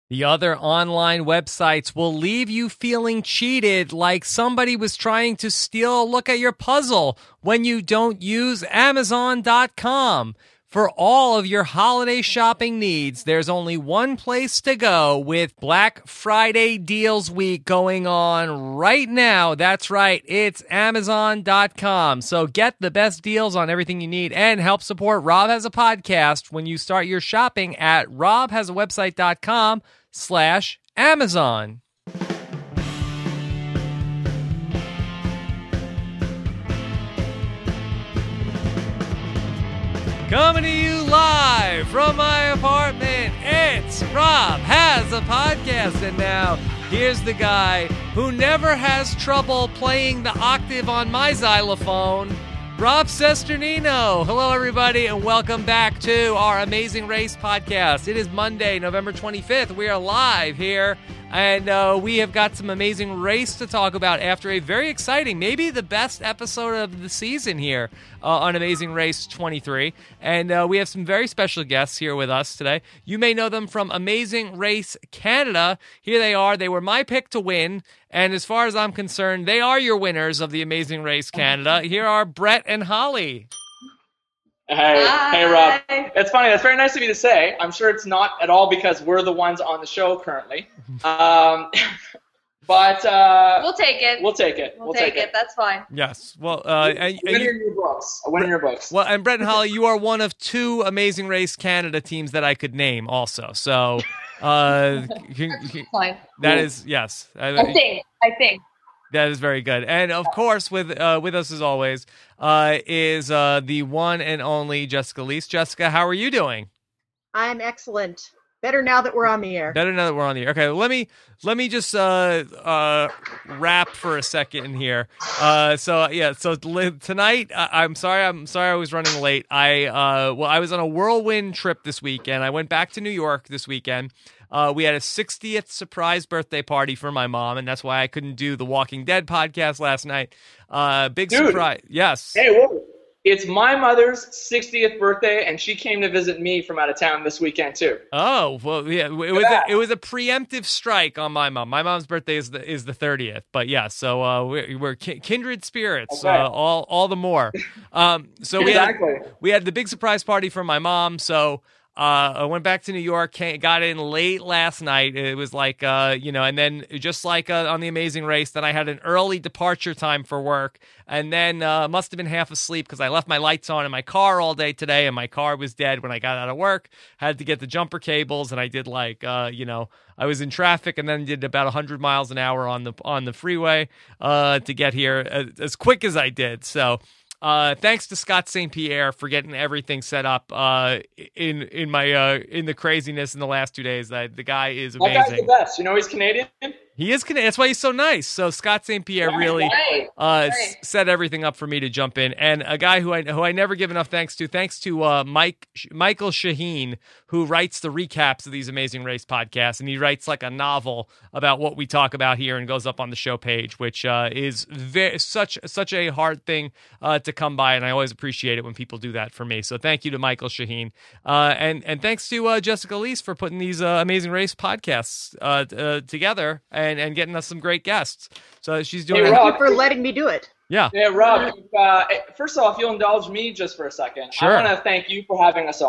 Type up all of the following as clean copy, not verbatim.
The other online websites will leave you feeling cheated, like somebody was trying to steal a look at your puzzle when you don't use Amazon.com. For all of your holiday shopping needs, there's only one place to go with Black Friday Deals Week going on right now. That's right, it's Amazon.com. So get the best deals on everything you need and help support Rob Has a Podcast when you start your shopping at robhasawebsite.com/Amazon. Coming to you live from my apartment, it's Rob Has a Podcast. And now, here's the guy who never has trouble playing the octave on my xylophone, Rob Cesternino. Hello, everybody, and welcome back to our Amazing Race Podcast. It is Monday, November 25th. We are live here, and we have got some amazing race to talk about after a very exciting, maybe the best episode of the season here on Amazing Race 23. And we have some very special guests here with us today. You may know them from Amazing Race Canada. Here they are. They were my pick to win. And as far as I'm concerned, they are your winners of the Amazing Race Canada. Here are Brett and Holly. Hey, Rob. It's funny. That's very nice of you to say. I'm sure it's not at all because we're the ones on the show currently. But we'll take it. We'll take it. That's fine. Yes. Well, a win in your books. A win in your books. Well, and Brett and Holly, you are one of two Amazing Race Canada teams that I could name also. So, Fine. that is, yes. I think. That is very good. And of course, with us as always, is the one and only Jessica Leese. Jessica, how are you doing? I'm excellent. Better now that we're on the air. Okay, let me just wrap for a second here. So tonight, I'm sorry I was running late. I was on a whirlwind trip this weekend. I went back to New York this weekend. We had a 60th surprise birthday party for my mom, and that's why I couldn't do the Walking Dead podcast last night. Dude, surprise. Yes. Hey, whoa. It's my mother's 60th birthday, and she came to visit me from out of town this weekend too. Oh, well, yeah. It was a preemptive strike on my mom. My mom's birthday is the 30th, but yeah. So we're kindred spirits, okay. All the more. So we had the big surprise party for my mom. So. I went back to New York, got in late last night. It was like, and then just like on The Amazing Race, then I had an early departure time for work, and then must have been half asleep because I left my lights on in my car all day today, and my car was dead when I got out of work. Had to get the jumper cables, and I did I was in traffic, and then did about 100 miles an hour on the freeway to get here as quick as I did. So. Thanks to Scott St. Pierre for getting everything set up in the craziness in the last 2 days. The guy is amazing. That guy's the best. You know he's Canadian? He is Canadian. That's why he's so nice. So Scott St. Pierre really set everything up for me to jump in. And a guy who I never give enough thanks to Michael Shaheen, who writes the recaps of these Amazing Race podcasts. And he writes like a novel about what we talk about here and goes up on the show page, which is such a hard thing to come by. And I always appreciate it when people do that for me. So thank you to Michael Shaheen. And thanks to Jessica Leese for putting these Amazing Race podcasts together. And getting us some great guests. So she's doing. Thank you for letting me do it. Yeah. Yeah, Rob. First off, you'll indulge me just for a second. Sure. I want to thank you for having us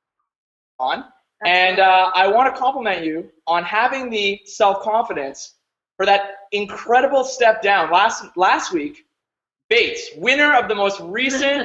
on, and I want to compliment you on having the self-confidence for that incredible step down last week. Bates, winner of the most recent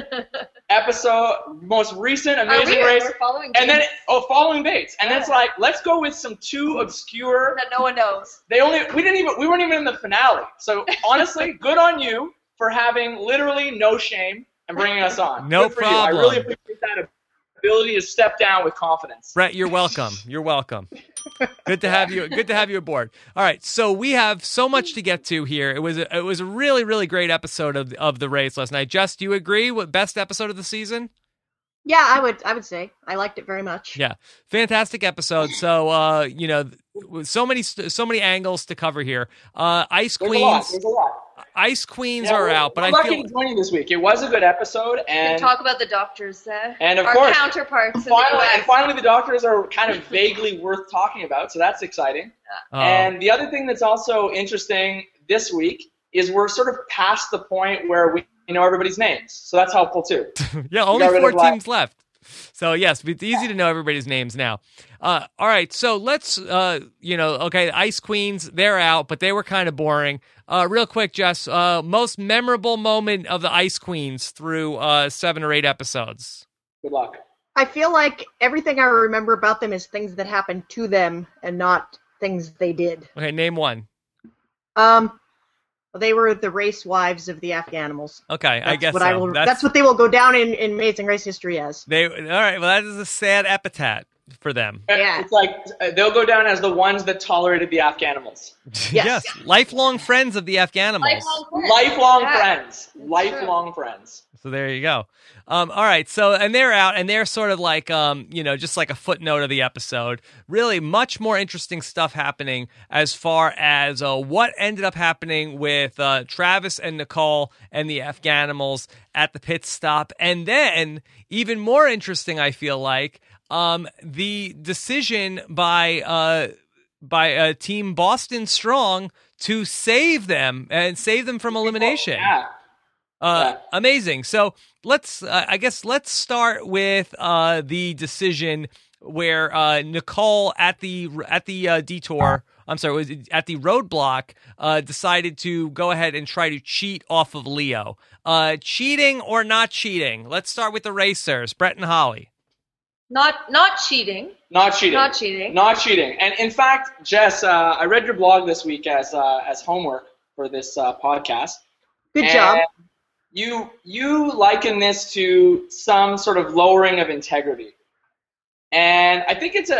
Amazing Race, and then following Bates, and it's like, let's go with some two obscure that no one knows. We weren't even in the finale. So honestly, good on you for having literally no shame and bringing us on. No good for problem. You. I really appreciate that ability to step down with confidence. Brett, you're welcome. You're welcome. Good to have you. Good to have you aboard. All right, so we have so much to get to here. It was a really, really great episode of the race last night. Jess, do you agree with best episode of the season? Yeah, I would say I liked it very much. Yeah, fantastic episode. So so many angles to cover here. Ice There's Queens. There's a lot. Ice Queens Yeah, are out, but I'm I lucky feel to join you this week. It was a good episode, and Talk about the doctors, and of our course, counterparts in the finally, US. the doctors are kind of vaguely worth talking about, so that's exciting. Oh. And the other thing that's also interesting this week is we're sort of past the point where we know everybody's names, so that's helpful too. yeah, only got rid 4 of teams left. So yes, it's easy to know everybody's names now. All right, so let's Ice Queens, they're out, but they were kind of boring. Real quick, Jess, most memorable moment of the Ice Queens through 7 or 8 episodes. Good luck. I feel like everything I remember about them is things that happened to them and not things they did. Okay, name one. They were the race wives of the Afghanimals. Okay, I guess so. That's what they will go down in Amazing Race history as. All right, well, that is a sad epithet for them. Yeah. It's like they'll go down as the ones that tolerated the Afghanimals. Yes, lifelong friends of the Afghanimals. Lifelong Yeah. friends. Lifelong friends. So there you go. All right. So, and they're out, and they're sort of like, just like a footnote of the episode. Really, much more interesting stuff happening as far as what ended up happening with Travis and Nicole and the Afghanimals at the pit stop, and then even more interesting, I feel like, the decision by Team Boston Strong to save them from elimination. Yeah. Amazing. So let's start with the decision where Nicole at the detour. I'm sorry, was it at the roadblock? Decided to go ahead and try to cheat off of Leo. Cheating or not cheating? Let's start with the racers, Brett and Holly. Not cheating. Not cheating. Not cheating. Not cheating. And in fact, Jess, I read your blog this week as homework for this podcast. Good job. You liken this to some sort of lowering of integrity, and I think it's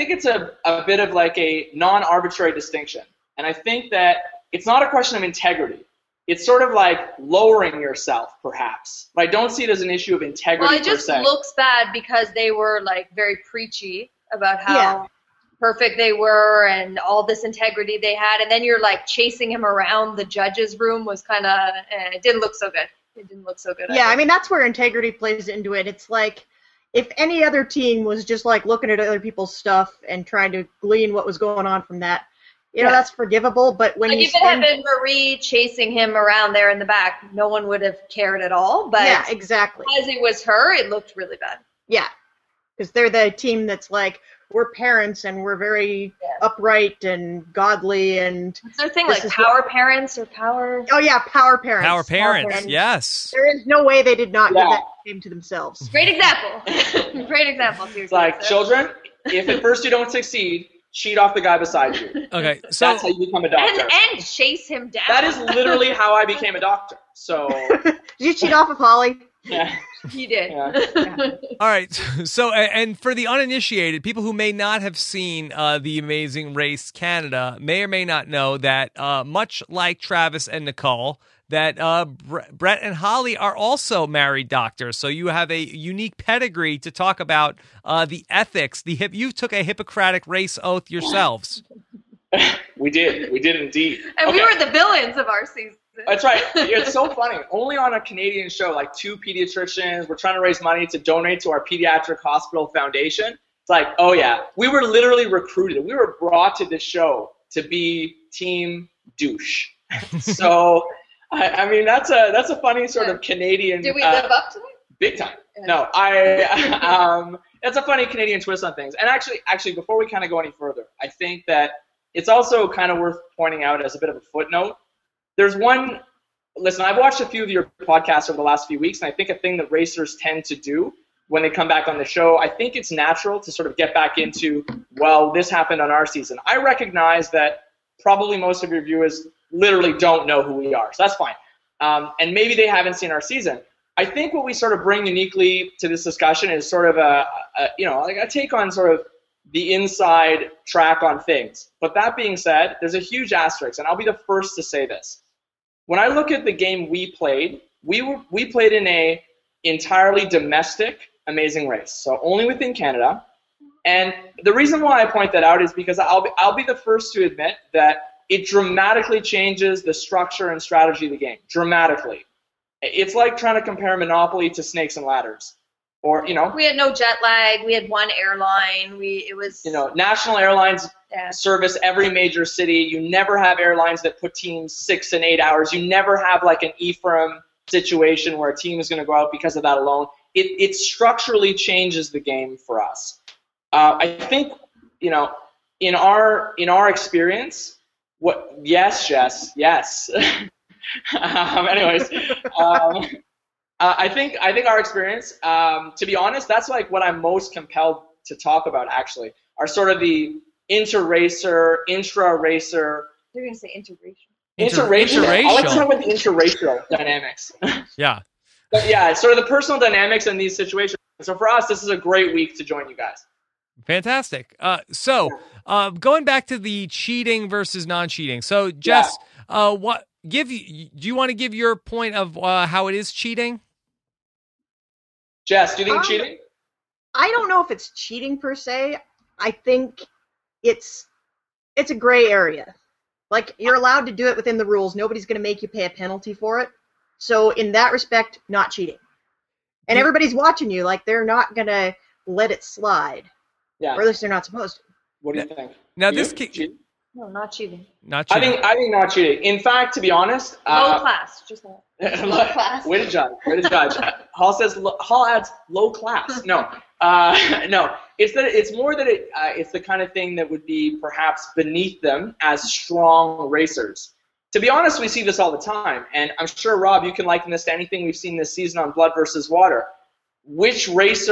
a bit of like a non-arbitrary distinction. And I think that it's not a question of integrity. It's sort of like lowering yourself, perhaps. But I don't see it as an issue of integrity. Well, it just looks bad because they were like very preachy about how perfect they were and all this integrity they had, and then you're like chasing him around the judges' room was kind of it didn't look so good. It didn't look so good. Yeah, I mean that's where integrity plays into it. It's like if any other team was just like looking at other people's stuff and trying to glean what was going on from that, you know, that's forgivable. But when like you if it had been Marie chasing him around there in the back, no one would have cared at all. But yeah, exactly. As it was her, it looked really bad. Yeah, because they're the team that's like, we're parents and we're very upright and godly and. What's their thing, like power parents or power? Oh yeah, power parents. Power parents, yes. There is no way they did not give that name to themselves. Great example. Great example. It's like, children, if at first you don't succeed, cheat off the guy beside you. Okay, so that's how you become a doctor. And chase him down. That is literally how I became a doctor. So. Did you cheat off of Holly? Yeah. He did. Yeah. All right. So, and for the uninitiated, people who may not have seen The Amazing Race Canada may or may not know that much like Travis and Nicole, that Brett and Holly are also married doctors. So you have a unique pedigree to talk about the ethics. You took a Hippocratic race oath yourselves. We did indeed. And we were the villains of our season. That's right. It's so funny. Only on a Canadian show, like 2 pediatricians, we're trying to raise money to donate to our pediatric hospital foundation. It's like, oh yeah, we were literally recruited. We were brought to this show to be team douche. So, I mean, that's a funny sort of Canadian. Did we live up to it? Big time. No, that's a funny Canadian twist on things. And actually, before we kind of go any further, I think that it's also kind of worth pointing out as a bit of a footnote. There's one, listen, I've watched a few of your podcasts over the last few weeks, and I think a thing that racers tend to do when they come back on the show, I think it's natural to sort of get back into, well, this happened on our season. I recognize that probably most of your viewers literally don't know who we are, so that's fine. And maybe they haven't seen our season. I think what we sort of bring uniquely to this discussion is sort of a take on sort of the inside track on things. But that being said, there's a huge asterisk, and I'll be the first to say this. When I look at the game we played, we played in a entirely domestic Amazing Race, so only within Canada. And the reason why I point that out is because I'll be the first to admit that it dramatically changes the structure and strategy of the game. Dramatically. It's like trying to compare Monopoly to Snakes and Ladders. Or, we had no jet lag. We had one airline. National airlines service every major city. You never have airlines that put teams 6 and 8 hours. You never have like an Ephraim situation where a team is going to go out because of that alone. It structurally changes the game for us. I think, in our experience, yes, Jess, yes. Anyways, I think our experience, to be honest, that's like what I'm most compelled to talk about actually, are sort of the inter-racer, intra-racer. You're going to say interracial. Interracial. I like to talk about the interracial dynamics. Yeah. But yeah, sort of the personal dynamics in these situations. So for us, this is a great week to join you guys. Fantastic. Going back to the cheating versus non-cheating. So, Jess, do you want to give your point of how it is cheating? Jess, do you think it's cheating? I don't know if it's cheating per se. I think it's a gray area. Like, you're allowed to do it within the rules. Nobody's going to make you pay a penalty for it. So in that respect, not cheating. And everybody's watching you. Like, they're not going to let it slide. Yeah. Or at least they're not supposed to. What do you think? Now, cheating? No, not cheating. Not cheating. I think not cheating. In fact, to be honest, low class, just that. Low class. Way to judge. Hall adds low class. No, no. It's more that it's the kind of thing that would be perhaps beneath them as strong racers. To be honest, we see this all the time, and I'm sure, Rob, you can liken this to anything we've seen this season on Blood versus Water. Which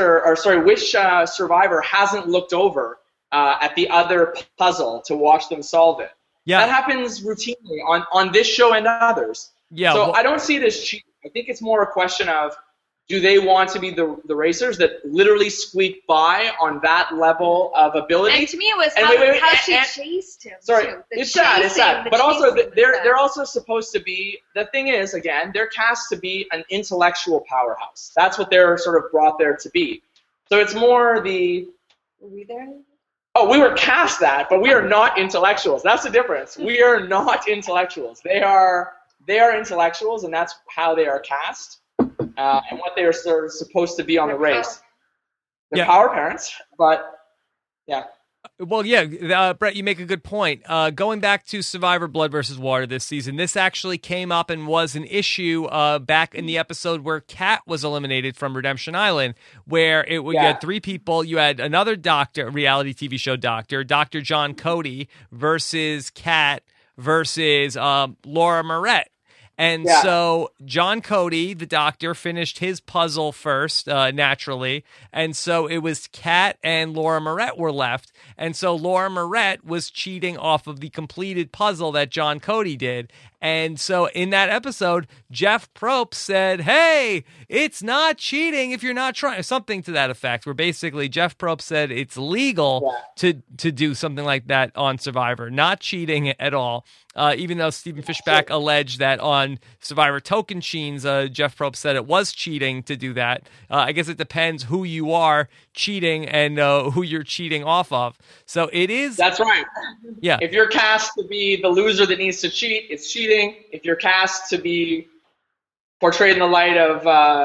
survivor hasn't looked over at the other puzzle to watch them solve it? Yeah. That happens routinely on this show and others. Yeah. So I don't see it as cheating. I think it's more a question of, do they want to be the racers that literally squeak by on that level of ability? And to me, it was how she chased him. Sorry, too. it's sad. But also, they're also supposed to be, the thing is, again, they're cast to be an intellectual powerhouse. That's what they're sort of brought there to be. So it's more Were we there? Oh, we were cast that, but we are not intellectuals. That's the difference. We are not intellectuals. They are intellectuals, and that's how they are cast. And what they are sort of supposed to be on the race. They're power parents, but yeah. Well, Brett, you make a good point. Going back to Survivor Blood versus Water this season, this actually came up and was an issue back in the episode where Kat was eliminated from Redemption Island, where you had 3 people. You had another doctor, reality TV show doctor, Dr. John Cody, versus Kat versus Laura Moret. And so John Cody, the doctor, finished his puzzle first, naturally. And so it was Kat and Laura Moret were left. And so Laura Moret was cheating off of the completed puzzle that John Cody did. And so in that episode, Jeff Probst said, hey, it's not cheating if you're not trying, something to that effect, where basically Jeff Probst said it's legal to do something like that on Survivor, not cheating at all. Even though Stephen Fishbach alleged that on Survivor Tocantins, Jeff Probst said it was cheating to do that. I guess it depends who you are cheating and who you're cheating off of. So it is. That's right. Yeah. If you're cast to be the loser that needs to cheat, it's cheating. If you're cast to be portrayed in the light of,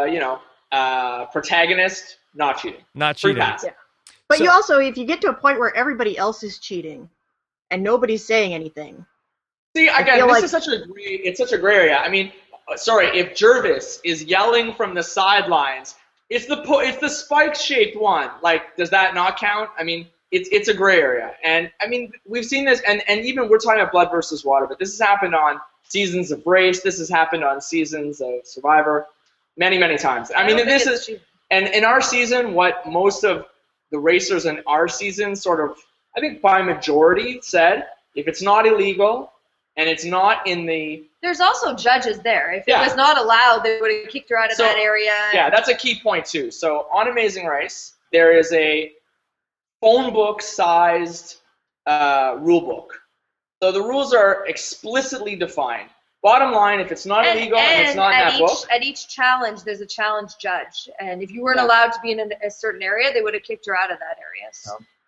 protagonist, not cheating. Not cheating. Yeah. But you also, if you get to a point where everybody else is cheating and nobody's saying anything. See, again, this is such a gray area. I mean, sorry, if Jervis is yelling from the sidelines, it's the spike-shaped one. Like, does that not count? I mean, it's a gray area. And, I mean, we've seen this, and even we're talking about Blood versus Water, but this has happened on seasons of Race. This has happened on seasons of Survivor many, many times. I mean, this is, and in our season, what most of the racers in our season sort of, I think by majority said, if it's not illegal and it's not in the... There's also judges there. If it was not allowed, they would have kicked her out of that area. Yeah, that's a key point too. So on Amazing Race, there is a phone book-sized rule book. So the rules are explicitly defined. Bottom line, if it's not illegal and it's not in that book... At each challenge, there's a challenge judge. And if you weren't allowed to be in a certain area, they would have kicked her out of that area. So.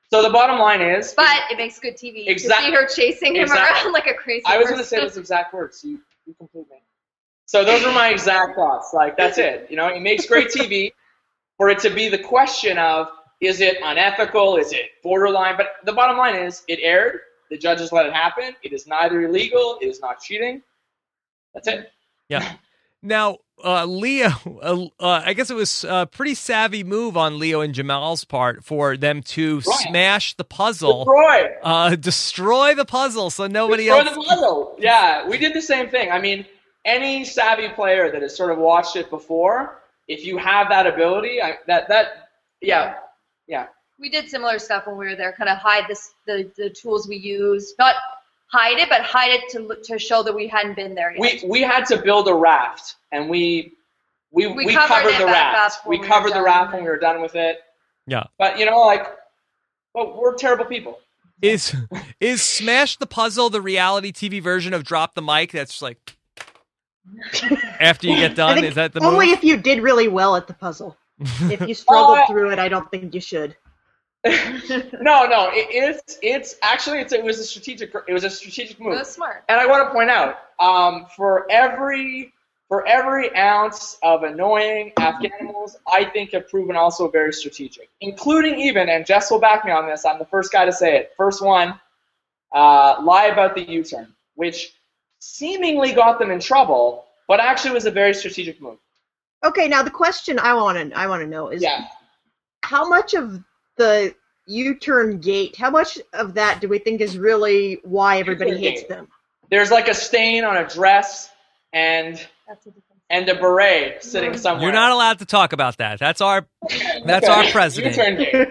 So the bottom line is... But it makes good TV. To see her chasing him around like a crazy I was going to person. say those exact words. You complete me. So those are my exact thoughts. Like, that's it. You know, it makes great TV for it to be the question of, is it unethical? Is it borderline? But the bottom line is, it aired. The judges let it happen. It is neither illegal. It is not cheating. That's it. Yeah. Now, Leo, I guess it was a pretty savvy move on Leo and Jamal's part for them to smash the puzzle. Destroy the puzzle so nobody else... Destroy the puzzle. Yeah, we did the same thing. I mean, any savvy player that has sort of watched it before, if you have that ability, yeah. We did similar stuff when we were there, kind of hide the tools we used. Not hide it, but hide it to show that we hadn't been there yet. We had to build a raft, and we covered the raft. We covered the raft when we were done with it. Yeah. But, we're terrible people. Is Smash the Puzzle the reality TV version of Drop the Mic? That's just like, after you get done, is that the move? Only if you did really well at the puzzle. If you struggled through it, I don't think you should. No, it was a strategic move. It was smart. And I want to point out, for every ounce of annoying Afghanimals, I think have proven also very strategic, including even, and Jess will back me on this, I'm the first guy to say it, first one, lie about the U-turn, which seemingly got them in trouble, but actually was a very strategic move. Okay, now the question I want to know is, how much of the U-turn gate, how much of that do we think is really why everybody hates them? There's like a stain on a dress and a beret sitting somewhere. You're not allowed to talk about that. That's our president. U-turn gate.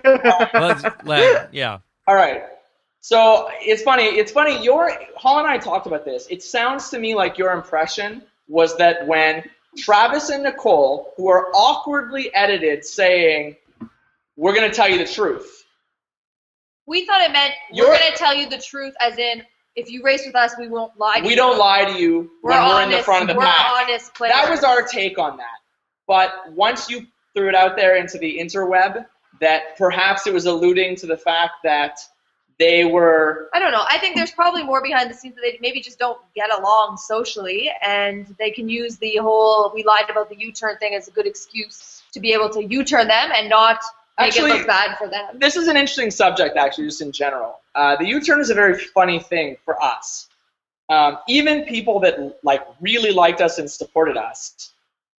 Yeah. All right. So it's funny. Hall and I talked about this. It sounds to me like your impression was that when Travis and Nicole, who are awkwardly edited, saying, "We're going to tell you the truth." We thought it meant we're going to tell you the truth, as in, if you race with us, we won't lie to you. We don't lie to you when we're in the front of the pack. We're honest players. That was our take on that. But once you threw it out there into the interweb, that perhaps it was alluding to the fact that they were... I don't know. I think there's probably more behind the scenes that they maybe just don't get along socially, and they can use the whole "we lied about the U-turn" thing as a good excuse to be able to U-turn them and not make it look bad for them. This is an interesting subject, actually, just in general. The U-turn is a very funny thing for us. Even people that really liked us and supported us,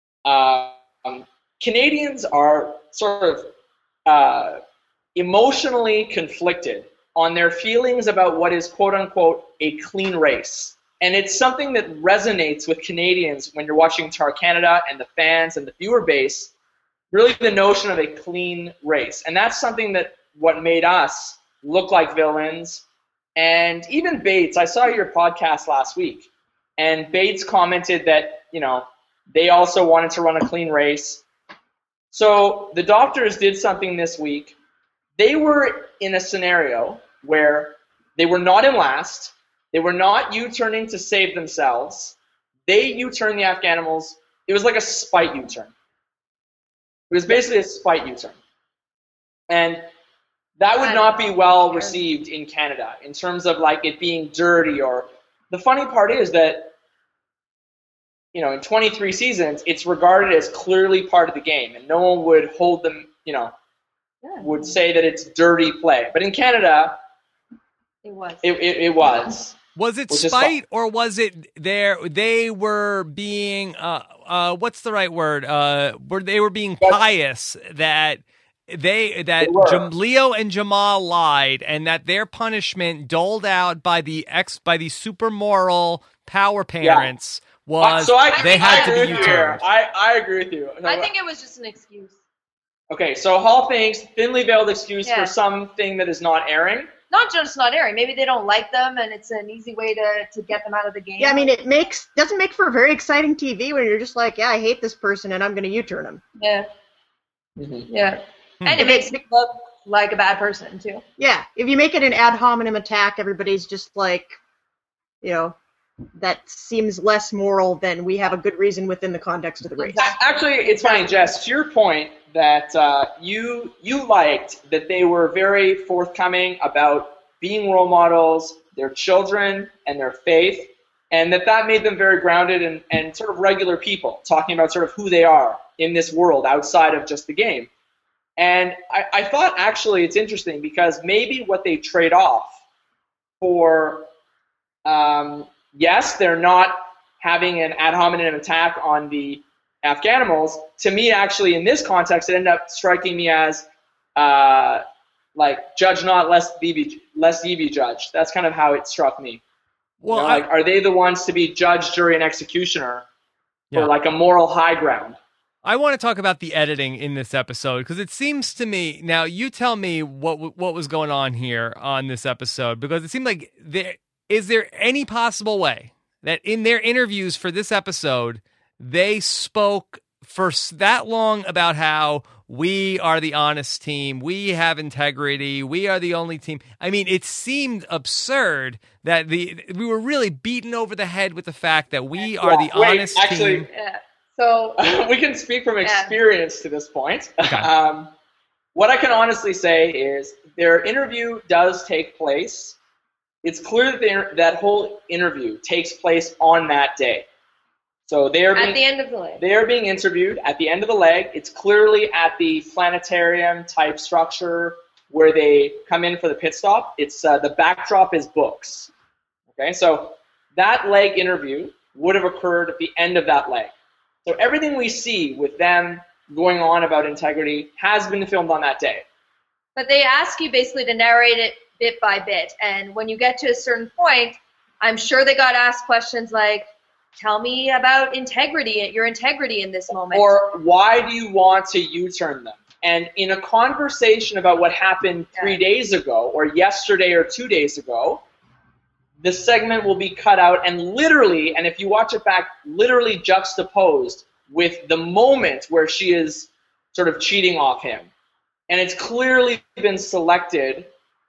Canadians are sort of emotionally conflicted on their feelings about what is quote-unquote a clean race. And it's something that resonates with Canadians when you're watching Tar Canada and the fans and the viewer base, really the notion of a clean race. And that's something that what made us look like villains. And even Bates, I saw your podcast last week, and Bates commented that, they also wanted to run a clean race. So the doctors did something this week. They were in a scenario where they were not in last. They were not U-turning to save themselves. They U-turned the Afghanimals. It was like a spite U-turn. It was basically a spite U-turn. And that would not be well received in Canada in terms of it being dirty. Or the funny part is that, in 23 seasons, it's regarded as clearly part of the game, and no one would hold them, would say that it's dirty play. But in Canada, it was. It was. Was it spite, or was it they were being what's the right word? They were being pious that Leo and Jamal lied, and that their punishment doled out by the super moral power parents was they had to be U-turned. I agree with you. I think it was just an excuse. Okay, so Hall thinks thinly veiled excuse for something that is not airing. Not just not airing. Maybe they don't like them, and it's an easy way to get them out of the game. Yeah, I mean, doesn't make for very exciting TV when you're just like, I hate this person, and I'm going to U-turn him. Yeah. Mm-hmm. Yeah. And it makes you look like a bad person, too. Yeah. If you make it an ad hominem attack, everybody's just like, that seems less moral than we have a good reason within the context of the race. Actually, it's funny, Jess, to your point, that you liked that they were very forthcoming about being role models, their children, and their faith, and that made them very grounded and sort of regular people, talking about sort of who they are in this world outside of just the game. And I thought actually it's interesting because maybe what they trade off for, yes, they're not having an ad hominem attack on the Afghanimals. To me, actually, in this context, it ended up striking me as like judge not, lest ye be judged. That's kind of how it struck me. Well, like, are they the ones to be judge, jury, and executioner for like a moral high ground? I want to talk about the editing in this episode because it seems to me, now you tell me what was going on here on this episode, because it seemed like is there any possible way that in their interviews for this episode, they spoke for that long about how we are the honest team, we have integrity, we are the only team. I mean, it seemed absurd that we were really beaten over the head with the fact that we are the honest team. Yeah. So we can speak from experience to this point. Okay. What I can honestly say is their interview does take place. It's clear that that whole interview takes place on that day. So they are at the end of the leg. They are being interviewed at the end of the leg. It's clearly at the planetarium type structure where they come in for the pit stop. It's the backdrop is books. Okay, so that leg interview would have occurred at the end of that leg. So everything we see with them going on about integrity has been filmed on that day. But they ask you basically to narrate it bit by bit. And when you get to a certain point, I'm sure they got asked questions like, tell me about your integrity in this moment. Or why do you want to U-turn them? And in a conversation about what happened 3 days ago, or yesterday or 2 days ago, the segment will be cut out and literally, and if you watch it back, literally juxtaposed with the moment where she is sort of cheating off him. And it's clearly been selected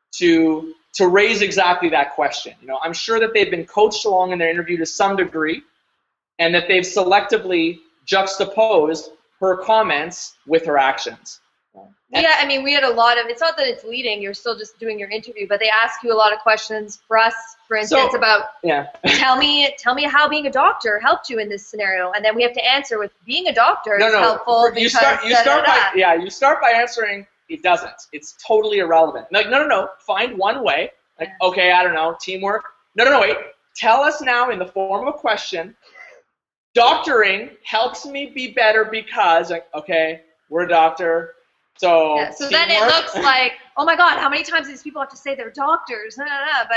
to raise exactly that question. You know, I'm sure that they've been coached along in their interview to some degree, and that they've selectively juxtaposed her comments with her actions. Yeah, I mean, we had a lot of, it's not that it's leading, you're still just doing your interview, but they ask you a lot of questions for us, for instance, about, tell me how being a doctor helped you in this scenario, and then we have to answer with being a doctor is helpful because you start by answering it doesn't. It's totally irrelevant. Like, no, find one way. Like, okay, I don't know, teamwork. No, wait. Tell us now in the form of a question, doctoring helps me be better because, like, okay, we're a doctor. So then it looks like, oh my God, how many times do these people have to say they're doctors? But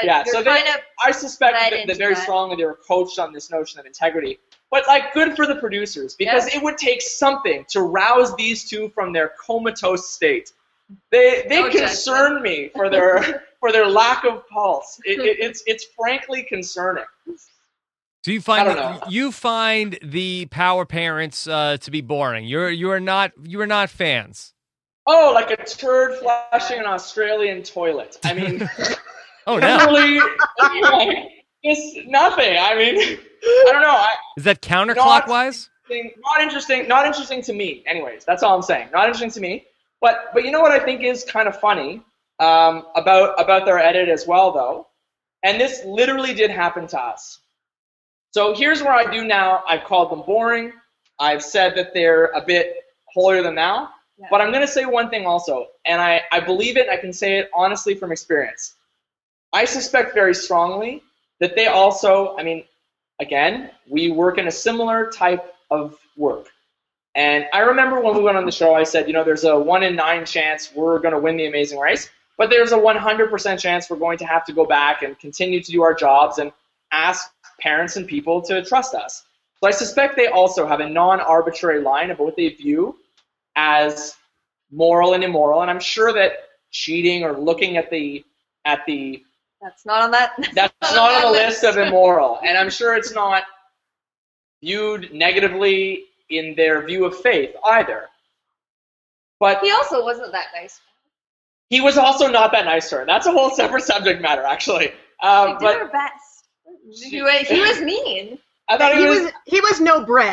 I suspect that very strongly they were coached on this notion of integrity. But like, good for the producers because it would take something to rouse these two from their comatose state. They concern me for their lack of pulse. It's frankly concerning. So you find the Power Parents to be boring. You are not fans. Oh, like a turd flushing an Australian toilet. I mean, oh no, really, it's nothing. I mean, I don't know. Is that counterclockwise? Not interesting to me. Anyways, that's all I'm saying. Not interesting to me. But you know what I think is kind of funny about their edit as well, though, and this literally did happen to us. So here's where I do now. I've called them boring. I've said that they're a bit holier than thou. Yeah. But I'm going to say one thing also, and I believe it. I can say it honestly from experience. I suspect very strongly that they also, I mean, again, we work in a similar type of work. And I remember when we went on the show, I said, there's a 1 in 9 chance we're going to win the Amazing Race, but there's a 100% chance we're going to have to go back and continue to do our jobs and ask parents and people to trust us. So I suspect they also have a non-arbitrary line of what they view as moral and immoral, and I'm sure that cheating or looking at the that's not on that. That's not on the list of immoral, and I'm sure it's not viewed negatively in their view of faith either. But he also wasn't that nice. He was also not that nice to her. That's a whole separate subject matter, actually. They did her best. He was mean. I thought he was no Brett.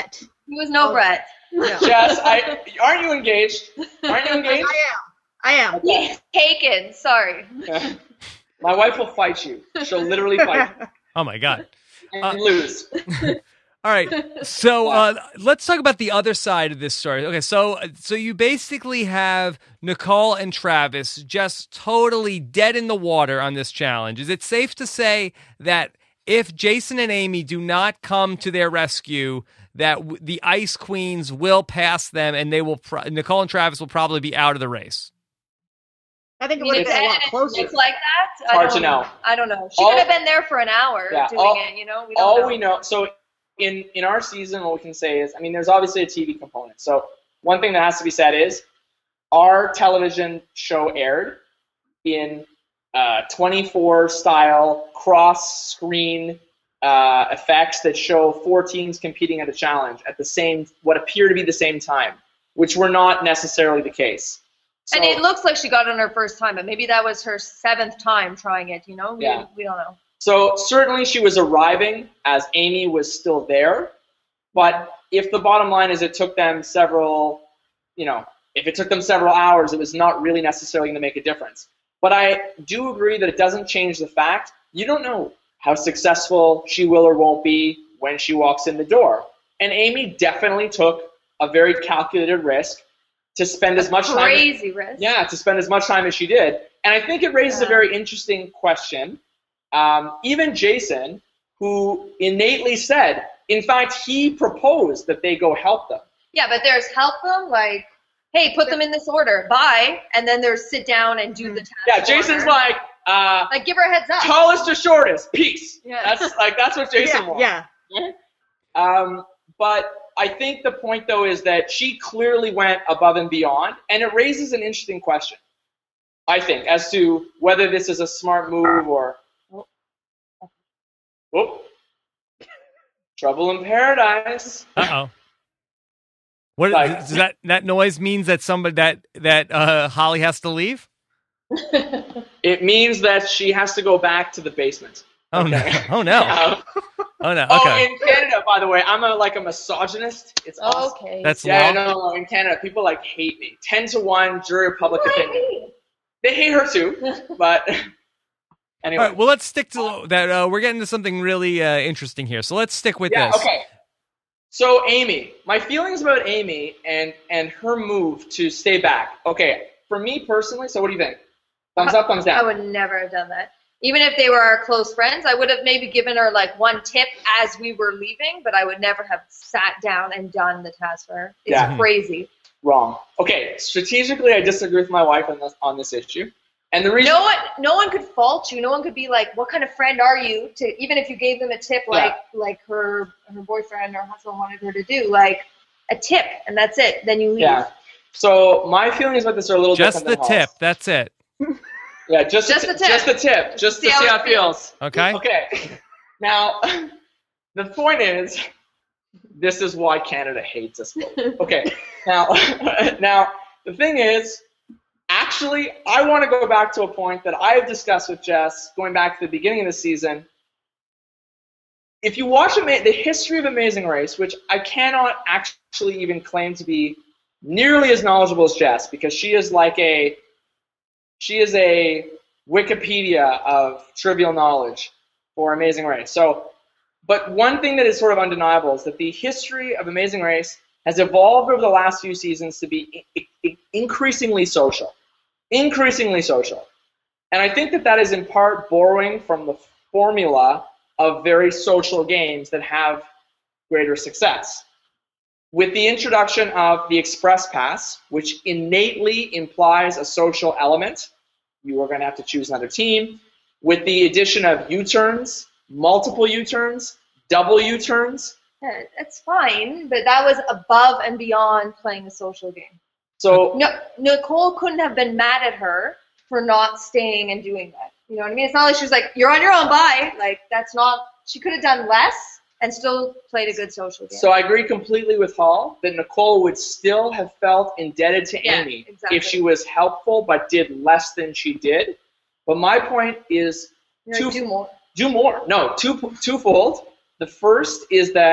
He was no Brett. Yeah. Jess, aren't you engaged? Aren't you engaged? I am. Okay. Taken. Sorry. My wife will fight you. She'll literally fight you Oh my God. and lose. All right, so let's talk about the other side of this story. Okay, so you basically have Nicole and Travis just totally dead in the water on this challenge. Is it safe to say that if Jason and Amy do not come to their rescue, that the Ice Queens will pass them, and they will Nicole and Travis will probably be out of the race? I think it would have been a lot closer. It's like that? It's hard to know. I don't know. She could have been there for an hour doing it, you know? We don't know. We know. So in our season, what we can say is, I mean, there's obviously a TV component. So one thing that has to be said is our television show aired in 24-style cross-screen effects that show 4 teams competing at a challenge at what appear to be the same time, which were not necessarily the case. So, and it looks like she got on her first time, but maybe that was her 7th time trying it, you know? We don't know. So certainly she was arriving as Amy was still there, but if the bottom line is it took them several hours, it was not really necessarily going to make a difference. But I do agree that it doesn't change the fact you don't know how successful she will or won't be when she walks in the door. And Amy definitely took a very calculated risk to spend as much time. Crazy risk. Yeah, to spend as much time as she did. And I think it raises a very interesting question. Even Jason, who innately said, in fact, he proposed that they go help them. Yeah, but there's help them, like, hey, put them in this order, bye, and then there's sit down and do the task. Yeah, Jason's like give her a heads up. Tallest to shortest, peace. Yeah. That's what Jason wants. Yeah. But I think the point, though, is that she clearly went above and beyond, and it raises an interesting question, I think, as to whether this is a smart move or... Oh. Trouble in paradise. Uh-oh. What does that noise means that somebody that Holly has to leave? It means that she has to go back to the basement. Oh no! Oh no! Oh no! Okay. Oh, in Canada, by the way, I'm a misogynist. It's awesome. Okay. That's Yeah, law. no, in Canada, people hate me. 10-1 jury of public opinion. They hate her too, but anyway. All right, well, let's stick to that. We're getting to something really interesting here, so let's stick with this. Okay. So Amy, my feelings about Amy and her move to stay back. Okay, for me personally, so what do you think? Thumbs up, thumbs down? I would never have done that. Even if they were our close friends, I would have maybe given her like one tip as we were leaving, but I would never have sat down and done the task for her. It's crazy. Wrong. Okay, strategically, I disagree with my wife on this issue. And the reason no one could fault you. No one could be like, "What kind of friend are you?" To even if you gave them a tip, like her boyfriend or husband wanted her to do, like a tip, and that's it. Then you leave. Yeah. So my feelings about this are a little Just different the than tip. That's it. Yeah, just the tip. Just the tip. Just to see how it feels. Okay. Okay. Now, the point is, this is why Canada hates us both. Okay. Now, the thing is, actually, I want to go back to a point that I have discussed with Jess, going back to the beginning of the season. If you watch the history of Amazing Race, which I cannot actually even claim to be nearly as knowledgeable as Jess, because she is a Wikipedia of trivial knowledge for Amazing Race. So, but one thing that is sort of undeniable is that the history of Amazing Race has evolved over the last few seasons to be increasingly social. Increasingly social. And I think that is in part borrowing from the formula of very social games that have greater success. With the introduction of the Express Pass, which innately implies a social element, you are going to have to choose another team. With the addition of U-turns, multiple U-turns, double U-turns. Yeah, that's fine, but that was above and beyond playing a social game. So no, Nicole couldn't have been mad at her for not staying and doing that. You know what I mean? It's not like she was like, "You're on your own, bye." Like, that's not. She could have done less and still played a good social game. So I agree completely with Hall that Nicole would still have felt indebted to Amy if she was helpful but did less than she did. But my point is do more. Do more. No, twofold. The first is that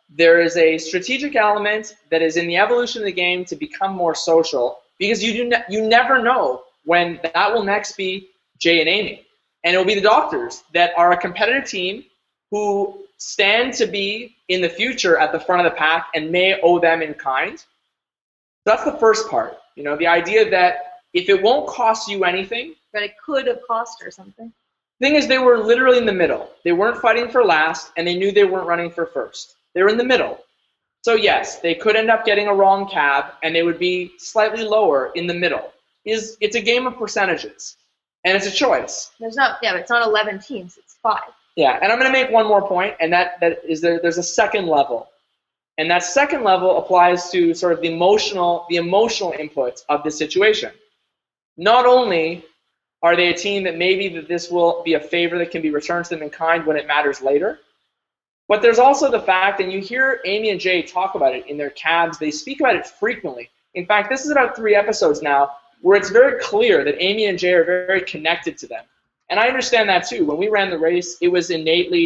there is a strategic element that is in the evolution of the game to become more social, because you never know when that will next be Jay and Amy. And it will be the Doctors that are a competitive team who stand to be in the future at the front of the pack and may owe them in kind. That's the first part. The idea that if it won't cost you anything. But it could have cost her something. The thing is, they were literally in the middle. They weren't fighting for last, and they knew they weren't running for first. They were in the middle. So yes, they could end up getting a wrong cab, and they would be slightly lower in the middle. It's a game of percentages, and it's a choice. It's not 11 teams, it's 5. Yeah, and I'm going to make one more point, and that is there's a second level. And that second level applies to sort of the emotional input of the situation. Not only are they a team that maybe that this will be a favor that can be returned to them in kind when it matters later, but there's also the fact, and you hear Amy and Jay talk about it in their cabs, they speak about it frequently. In fact, this is about 3 episodes now where it's very clear that Amy and Jay are very connected to them. And I understand that too. When we ran the race, it was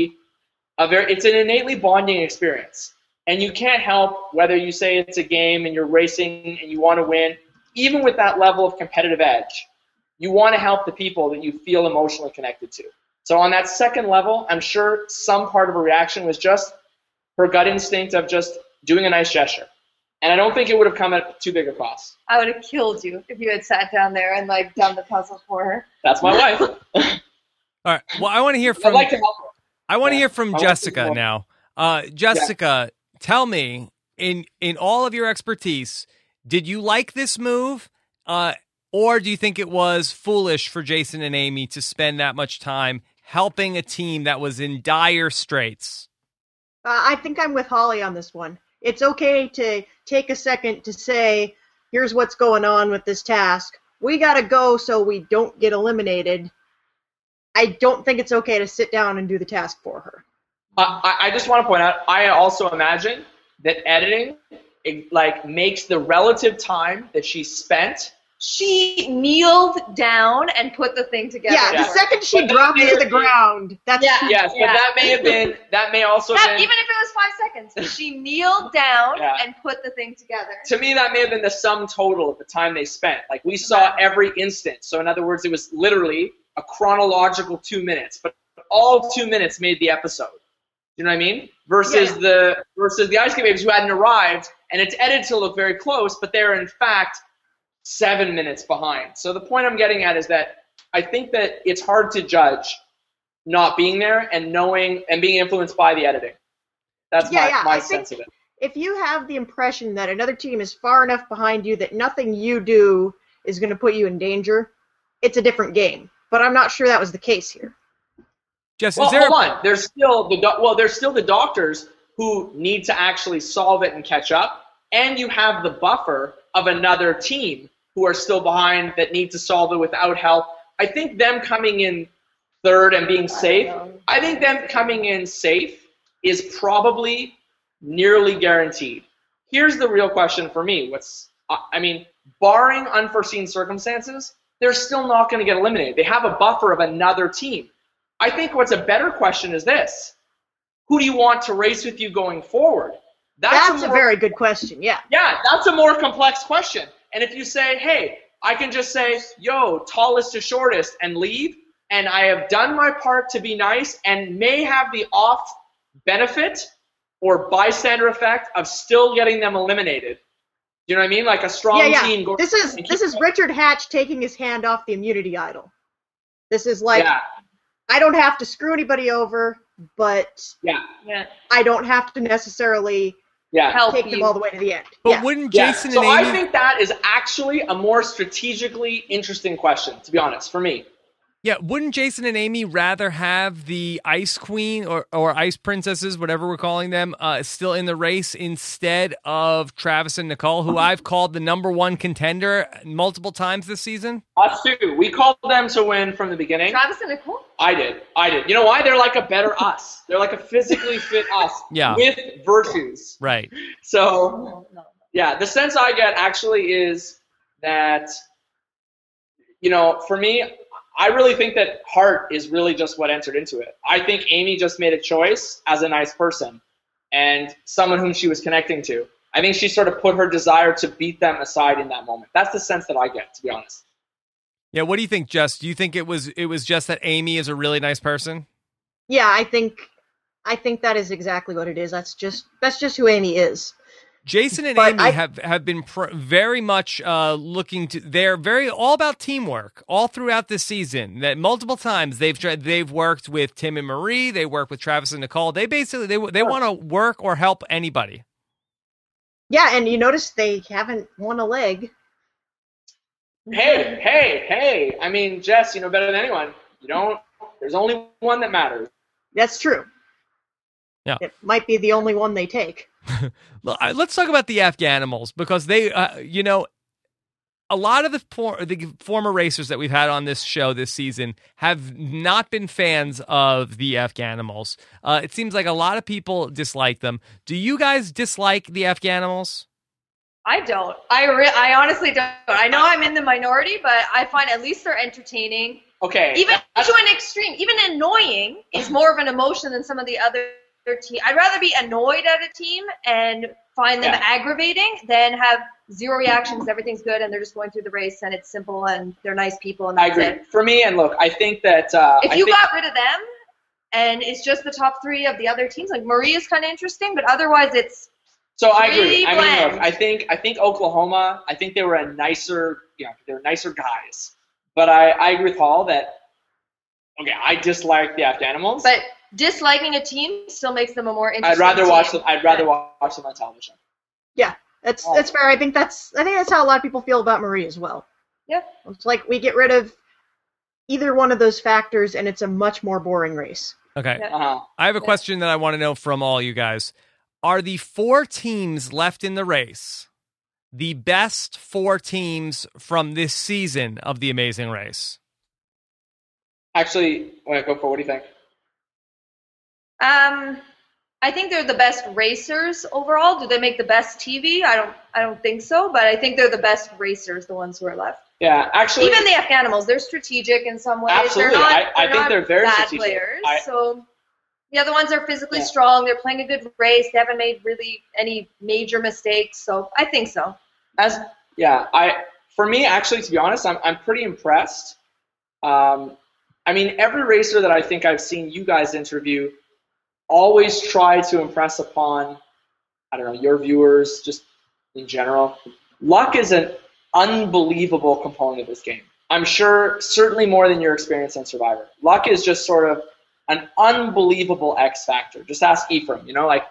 it's an innately bonding experience. And you can't help whether you say it's a game and you're racing and you want to win, even with that level of competitive edge, you want to help the people that you feel emotionally connected to. So on that second level, I'm sure some part of her reaction was just her gut instinct of just doing a nice gesture. And I don't think it would have come at too big a cost. I would have killed you if you had sat down there and done the puzzle for her. That's my wife. All right. Well, I want to hear from. I'd like to help her. I want to hear from Jessica now. Jessica, tell me, in all of your expertise, did you like this move, or do you think it was foolish for Jason and Amy to spend that much time helping a team that was in dire straits? I think I'm with Holly on this one. It's okay to take a second to say, here's what's going on with this task. We got to go so we don't get eliminated. I don't think it's okay to sit down and do the task for her. I just want to point out, I also imagine that editing makes the relative time that she spent. She kneeled down and put the thing together. Yeah, the second she dropped it to the ground. That's Yes, but that may also even if it was 5 seconds, she kneeled down and put the thing together. To me, that may have been the sum total of the time they spent. We saw every instant. So in other words, it was literally a chronological 2 minutes, but all 2 minutes made the episode. You know what I mean? Versus the Ice Skate Babies who hadn't arrived, and it's edited to look very close, but they're in fact 7 minutes behind. So the point I'm getting at is that I think that it's hard to judge not being there and knowing and being influenced by the editing. That's my sense of it. If you have the impression that another team is far enough behind you that nothing you do is going to put you in danger, it's a different game. But I'm not sure that was the case here. Jess, hold on. There's still the Doctors who need to actually solve it and catch up, and you have the buffer of another team who are still behind that need to solve it without help. I think them coming in third and being safe, is probably nearly guaranteed. Here's the real question for me. Barring unforeseen circumstances, they're still not going to get eliminated. They have a buffer of another team. I think what's a better question is this. Who do you want to race with you going forward? That's a very good question, yeah. Yeah, that's a more complex question. And if you say, hey, I can just say, yo, tallest to shortest and leave, and I have done my part to be nice and may have the off benefit or bystander effect of still getting them eliminated. Do you know what I mean? Like a strong team. This is Richard Hatch taking his hand off the immunity idol. This is I don't have to screw anybody over, but I don't have to necessarily take them all the way to the end. But wouldn't Jason and Amy... I think that is actually a more strategically interesting question, to be honest, for me. Yeah, wouldn't Jason and Amy rather have the Ice Queen or Ice Princesses, whatever we're calling them, still in the race instead of Travis and Nicole, who I've called the #1 contender multiple times this season? Us too. We called them to win from the beginning. Travis and Nicole? I did. You know why? They're like a better us. They're like a physically fit us with virtues. Right. So, the sense I get actually is that, for me, I really think that heart is really just what entered into it. I think Amy just made a choice as a nice person. and someone whom she was connecting to. I think she sort of put her desire to beat them aside in that moment. That's the sense that I get, to be honest. Yeah, what do you think, Jess? Do you think it was just that Amy is a really nice person? Yeah, I think that is exactly what it is. That's just who Amy is. Jason and Amy have been very much looking to. They're very all about teamwork all throughout this season. That multiple times they've worked with Tim and Marie. They work with Travis and Nicole. They basically they want to work or help anybody. Yeah, and you notice they haven't won a leg. Hey! I mean, Jess, you know better than anyone. There's only one that matters. That's true. Yeah, it might be the only one they take. Let's talk about the Afghanimals, because they, a lot of the former racers that we've had on this show this season have not been fans of the Afghanimals. It seems like a lot of people dislike them. Do you guys dislike the Afghanimals? I don't. I honestly don't. I know I'm in the minority, but I find at least they're entertaining. Okay. Even to an extreme. Even annoying is more of an emotion than some of the other team. I'd rather be annoyed at a team and find them aggravating than have zero reactions. Everything's good and they're just going through the race and it's simple and they're nice people and that's I agree. it. For me, and look, I think that if you got rid of them and it's just the top three of the other teams, like Marie is kind of interesting, but otherwise it's I agree. bland. I mean, look, I think Oklahoma. I think they were they're nicer guys. But I agree with Hall that I dislike the Afghanimals. But disliking a team still makes them a more interesting. I'd rather watch team. them. I'd rather watch them on television. Yeah, that's fair. I think that's how a lot of people feel about Marie as well. Yeah, it's like we get rid of either one of those factors, and it's a much more boring race. Okay, yeah. I have a question that I want to know from all you guys. Are the 4 teams left in the race the best 4 teams from this season of The Amazing Race? Actually, go for what do you think? I think they're the best racers overall. Do they make the best TV? I don't think so, but I think they're the best racers, the ones who are left. Yeah, actually, even the Afghanimals, they're strategic in some ways. Absolutely, I think they're very bad strategic. Players. So the other ones are physically strong. They're playing a good race. They haven't made really any major mistakes. So I think so. For me, actually, to be honest, I'm pretty impressed. I mean, every racer that I think I've seen you guys interview always try to impress upon, your viewers, just in general. Luck is an unbelievable component of this game. I'm sure certainly more than your experience on Survivor. Luck is just sort of an unbelievable X factor. Just ask Ephraim,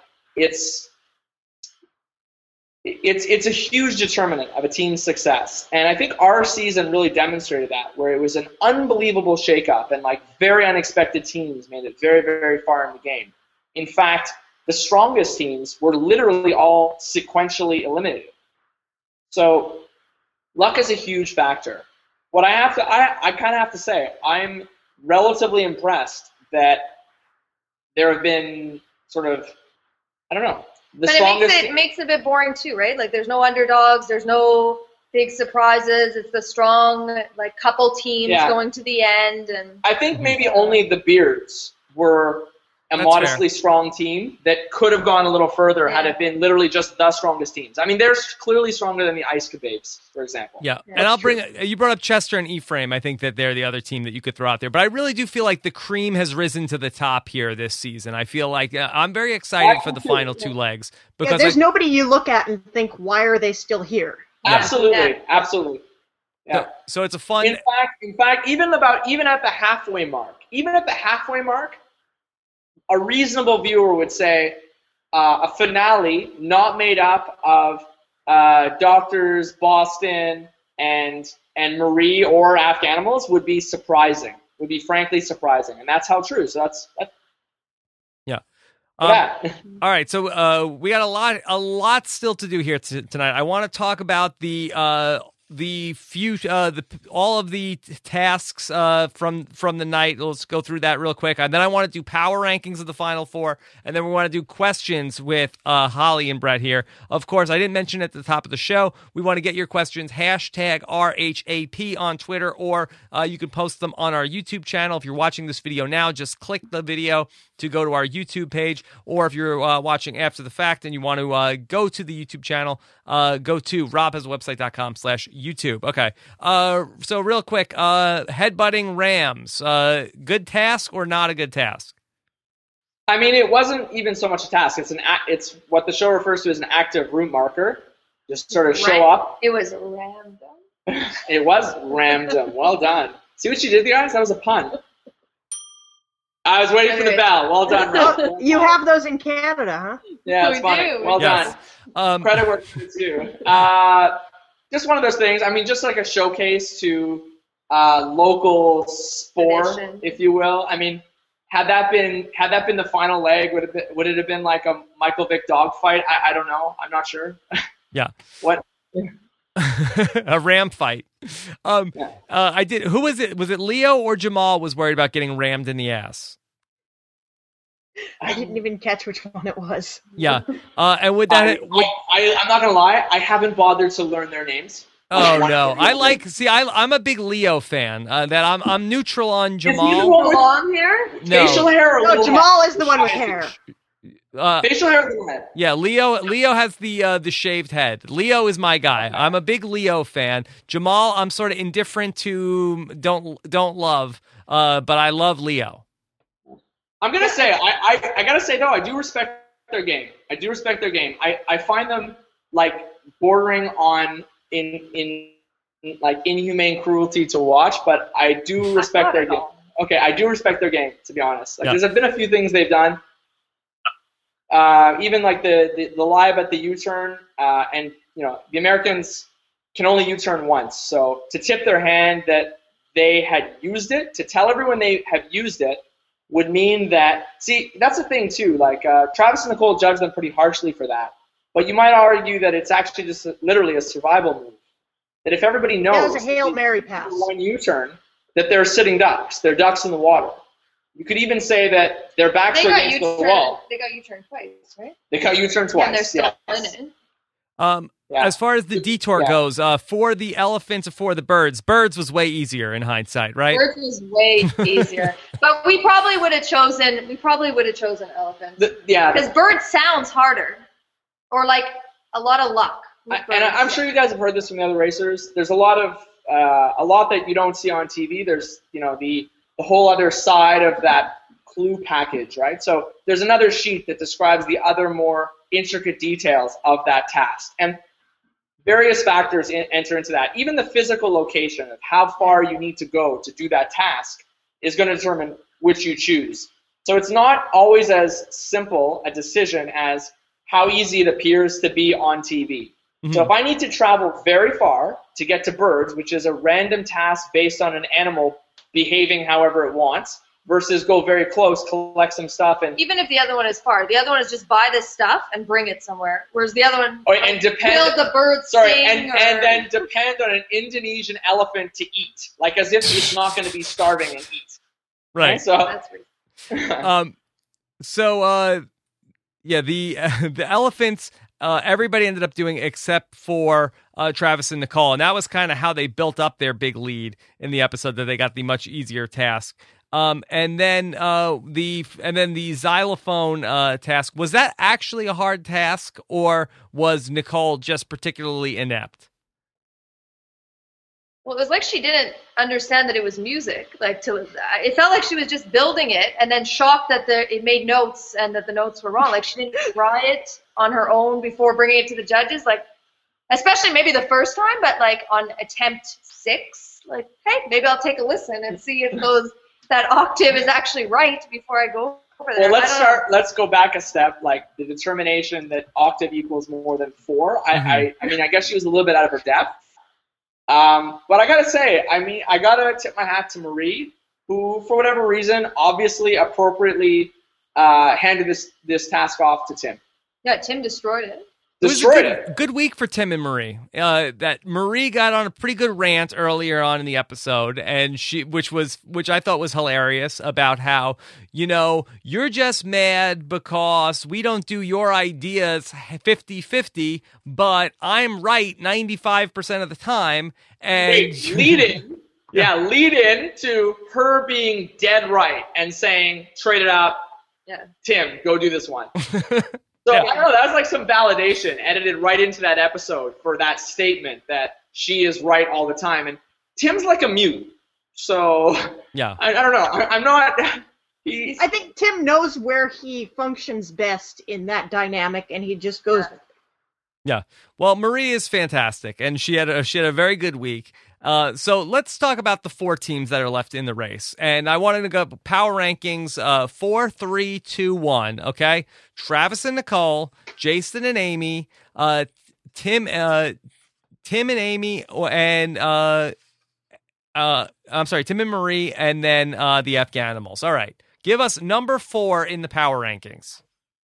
it's a huge determinant of a team's success. And I think our season really demonstrated that, where it was an unbelievable shakeup and very unexpected teams made it very, very far in the game. In fact, the strongest teams were literally all sequentially eliminated. So luck is a huge factor. What I kind of have to say, I'm relatively impressed that there have been sort of, but it makes it a bit boring too, right? Like there's no underdogs, there's no big surprises. It's the strong couple teams going to the end, and I think maybe only the Beards were a modestly strong team that could have gone a little further had it been literally just the strongest teams. I mean, they're clearly stronger than the Ice Kababes, for example. Yeah, and you brought up Chester and Ephraim. I think that they're the other team that you could throw out there. But I really do feel like the cream has risen to the top here this season. I feel like I'm very excited for the final 2 legs. Because there's nobody you look at and think, why are they still here? Absolutely, absolutely. Yeah. So it's a fun. In fact, even at the halfway mark, a reasonable viewer would say a finale not made up of Doctors, Boston, and Marie or Afghanimals would be surprising. Would be frankly surprising, and that's how true. So that's yeah. Yeah. All right, so we got a lot still to do here tonight. I want to talk about the all of the tasks from the night. Let's go through that real quick, and then I want to do power rankings of the Final Four, and then we want to do questions with Holly and Brett here. Of course, I didn't mention at the top of the show, we want to get your questions, hashtag RHAP on Twitter, or you can post them on our YouTube channel. If you're watching this video now, just click the video to go to our YouTube page, or if you're watching after the fact and you want to go to the YouTube channel, go to robhasawebsite.com/YouTube. Okay. So real quick, headbutting Rams, good task or not a good task? I mean, it wasn't even so much a task. It's what the show refers to as an active route marker. Just sort of show up. It was random. It was random. Well done. See what you did, guys? That was a pun. I was waiting for the bell. Well done, Rob. You have those in Canada, huh? Yeah, it's funny. do. Well Yes. done. Credit where it's due. Just one of those things. I mean, just like a showcase to local sport, Tradition. if you will. I mean, had that been the final leg, would it have been like a Michael Vick dog fight? I don't know. I'm not sure. Yeah. What? A ram fight. I did. Who was it? Was it Leo or Jamal was worried about getting rammed in the ass? I didn't even catch which one it was. Yeah. And would that? I'm not gonna lie. I haven't bothered to learn their names. Oh no! I'm a big Leo fan. That I'm neutral on Is he the Jamal. one with Long hair? No. facial hair? Or No, little Jamal head? is the one with hair. Facial hair or little head? Yeah, Leo has the shaved head. Leo is my guy. I'm a big Leo fan. Jamal, I'm sort of indifferent to, don't love, but I love Leo. I'm gonna say I gotta say though, I do respect their game. I find them like bordering on in like inhumane cruelty to watch, but I do respect their game. Okay, I do respect their game, to be honest. Like, There's been a few things they've done. Even like the live at the U-turn, and the Americans can only U-turn once. So to tip their hand that they had used it, to tell everyone they have used it, would mean that, see, that's the thing too, like Travis and Nicole judged them pretty harshly for that. But you might argue that it's actually just literally a survival move. That if everybody knows That was a Hail Mary pass. one U-turn, that they're sitting ducks, they're ducks in the water. You could even say that their backs are against the wall. They got U-turn twice, right? They cut U-turn twice. And they're still in it. Yeah. As far as the detour goes, for the elephants and for the birds was way easier in hindsight, right? Birds was way easier, but we probably would have chosen elephants. Because bird sounds harder, or like a lot of luck. And I'm sure you guys have heard this from the other racers. There's a lot that you don't see on TV. There's the whole other side of that clue package, right? So there's another sheet that describes the other more intricate details of that task. And various factors enter into that. Even the physical location of how far you need to go to do that task is going to determine which you choose. So it's not always as simple a decision as how easy it appears to be on TV. Mm-hmm. So if I need to travel very far to get to birds, which is a random task based on an animal behaving however it wants, versus go very close, collect some stuff, and even if the other one is far, the other one is just buy this stuff and bring it somewhere. Whereas the other one, and depend build the birds. And then depend on an Indonesian elephant to eat, like as if it's not going to be starving and eat. Right. So, the elephants. Everybody ended up doing except for Travis and Nicole, and that was kind of how they built up their big lead in the episode. That they got the much easier task. And then the xylophone task, was that actually a hard task, or was Nicole just particularly inept? Well, it was like she didn't understand that it was music. It felt like she was just building it and then shocked that it made notes and that the notes were wrong. Like she didn't try it on her own before bringing it to the judges. Like, especially maybe the first time, but like on attempt 6, like, hey, maybe I'll take a listen and see if that octave is actually right before I go over there. Well, let's go back a step. Like the determination that octave equals more than 4. I mean, I guess she was a little bit out of her depth. But I gotta say, I gotta tip my hat to Marie, who, for whatever reason, obviously appropriately handed this task off to Tim. Yeah, Tim destroyed it. destroyed it. Good week for Tim and Marie. That Marie got on a pretty good rant earlier on in the episode, and which I thought was hilarious, about how, you're just mad because we don't do your ideas 50-50, but I'm right 95% of the time. And Wait, lead in to her being dead right and saying, trade it up. Yeah. Tim, go do this one. So, I don't know, that was like some validation edited right into that episode for that statement that she is right all the time. And Tim's like a mute. So, yeah. I don't know. I'm not... I think Tim knows where he functions best in that dynamic, and he just goes with it. Yeah. Well, Marie is fantastic, and she had a very good week. So let's talk about the 4 teams that are left in the race. And I wanted to go power rankings 4, 3, 2, 1. Okay, Travis and Nicole, Jason and Amy, Tim and Amy, and Tim and Marie, and then the Afghanimals. All right, give us number 4 in the power rankings.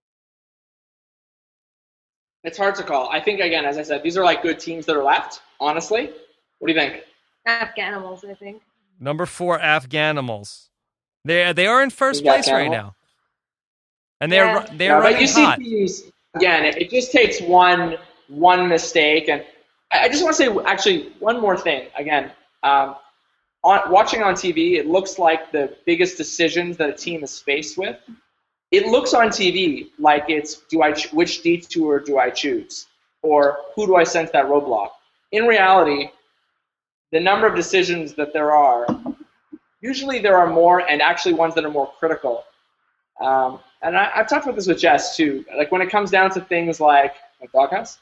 It's hard to call. I think, again, as I said, these are like good teams that are left, honestly. What do you think? Afghanimals, I think. Number 4, Afghanimals. They are in first place right now, and they're running hot. Teams, again, it just takes one mistake, and I just want to say actually one more thing. Again, watching on TV, it looks like the biggest decisions that a team is faced with. It looks on TV like it's which detour do I choose, or who do I send to that roadblock? In reality, the number of decisions that there are, usually there are more, and actually ones that are more critical. And I've talked about this with Jess too. Like when it comes down to things like doghouse,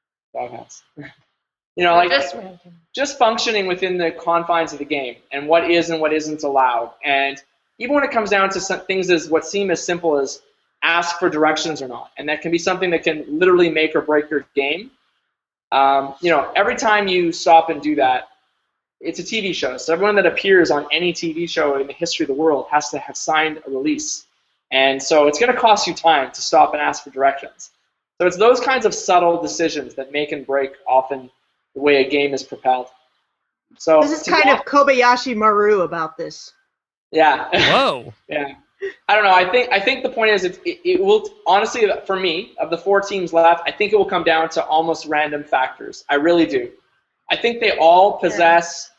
just functioning within the confines of the game and what is and what isn't allowed. And even when it comes down to some things as what seem as simple as ask for directions or not, and that can be something that can literally make or break your game. Every time you stop and do that, it's a TV show. So everyone that appears on any TV show in the history of the world has to have signed a release. And so it's going to cost you time to stop and ask for directions. So it's those kinds of subtle decisions that make and break often the way a game is propelled. So this is kind of Kobayashi Maru about this. Yeah. Whoa. Yeah. I don't know. I think the point is it will, honestly, for me, of the 4 teams left, I think it will come down to almost random factors. I really do. I think they all possess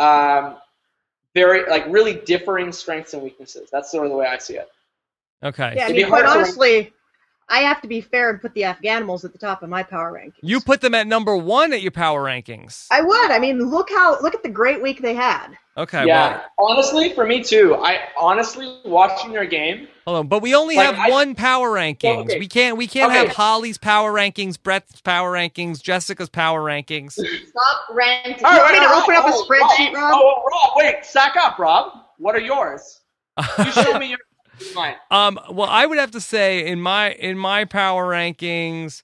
really differing strengths and weaknesses. That's sort of the way I see it. Okay. Yeah, I mean, quite honestly, I have to be fair and put the Afghanimals at the top of my power rankings. You put them at number 1 at your power rankings. I would. I mean, look at the great week they had. Okay. Yeah. Well, honestly, for me too. Watching their game. Hold on, but we only have one power rankings. Okay. We can't have Holly's power rankings, Brett's power rankings, Jessica's power rankings. Stop ranting. All right, open up a spreadsheet, Rob? Oh, Rob, wait, sack up, Rob. What are yours? You show me mine. Well, I would have to say in my power rankings,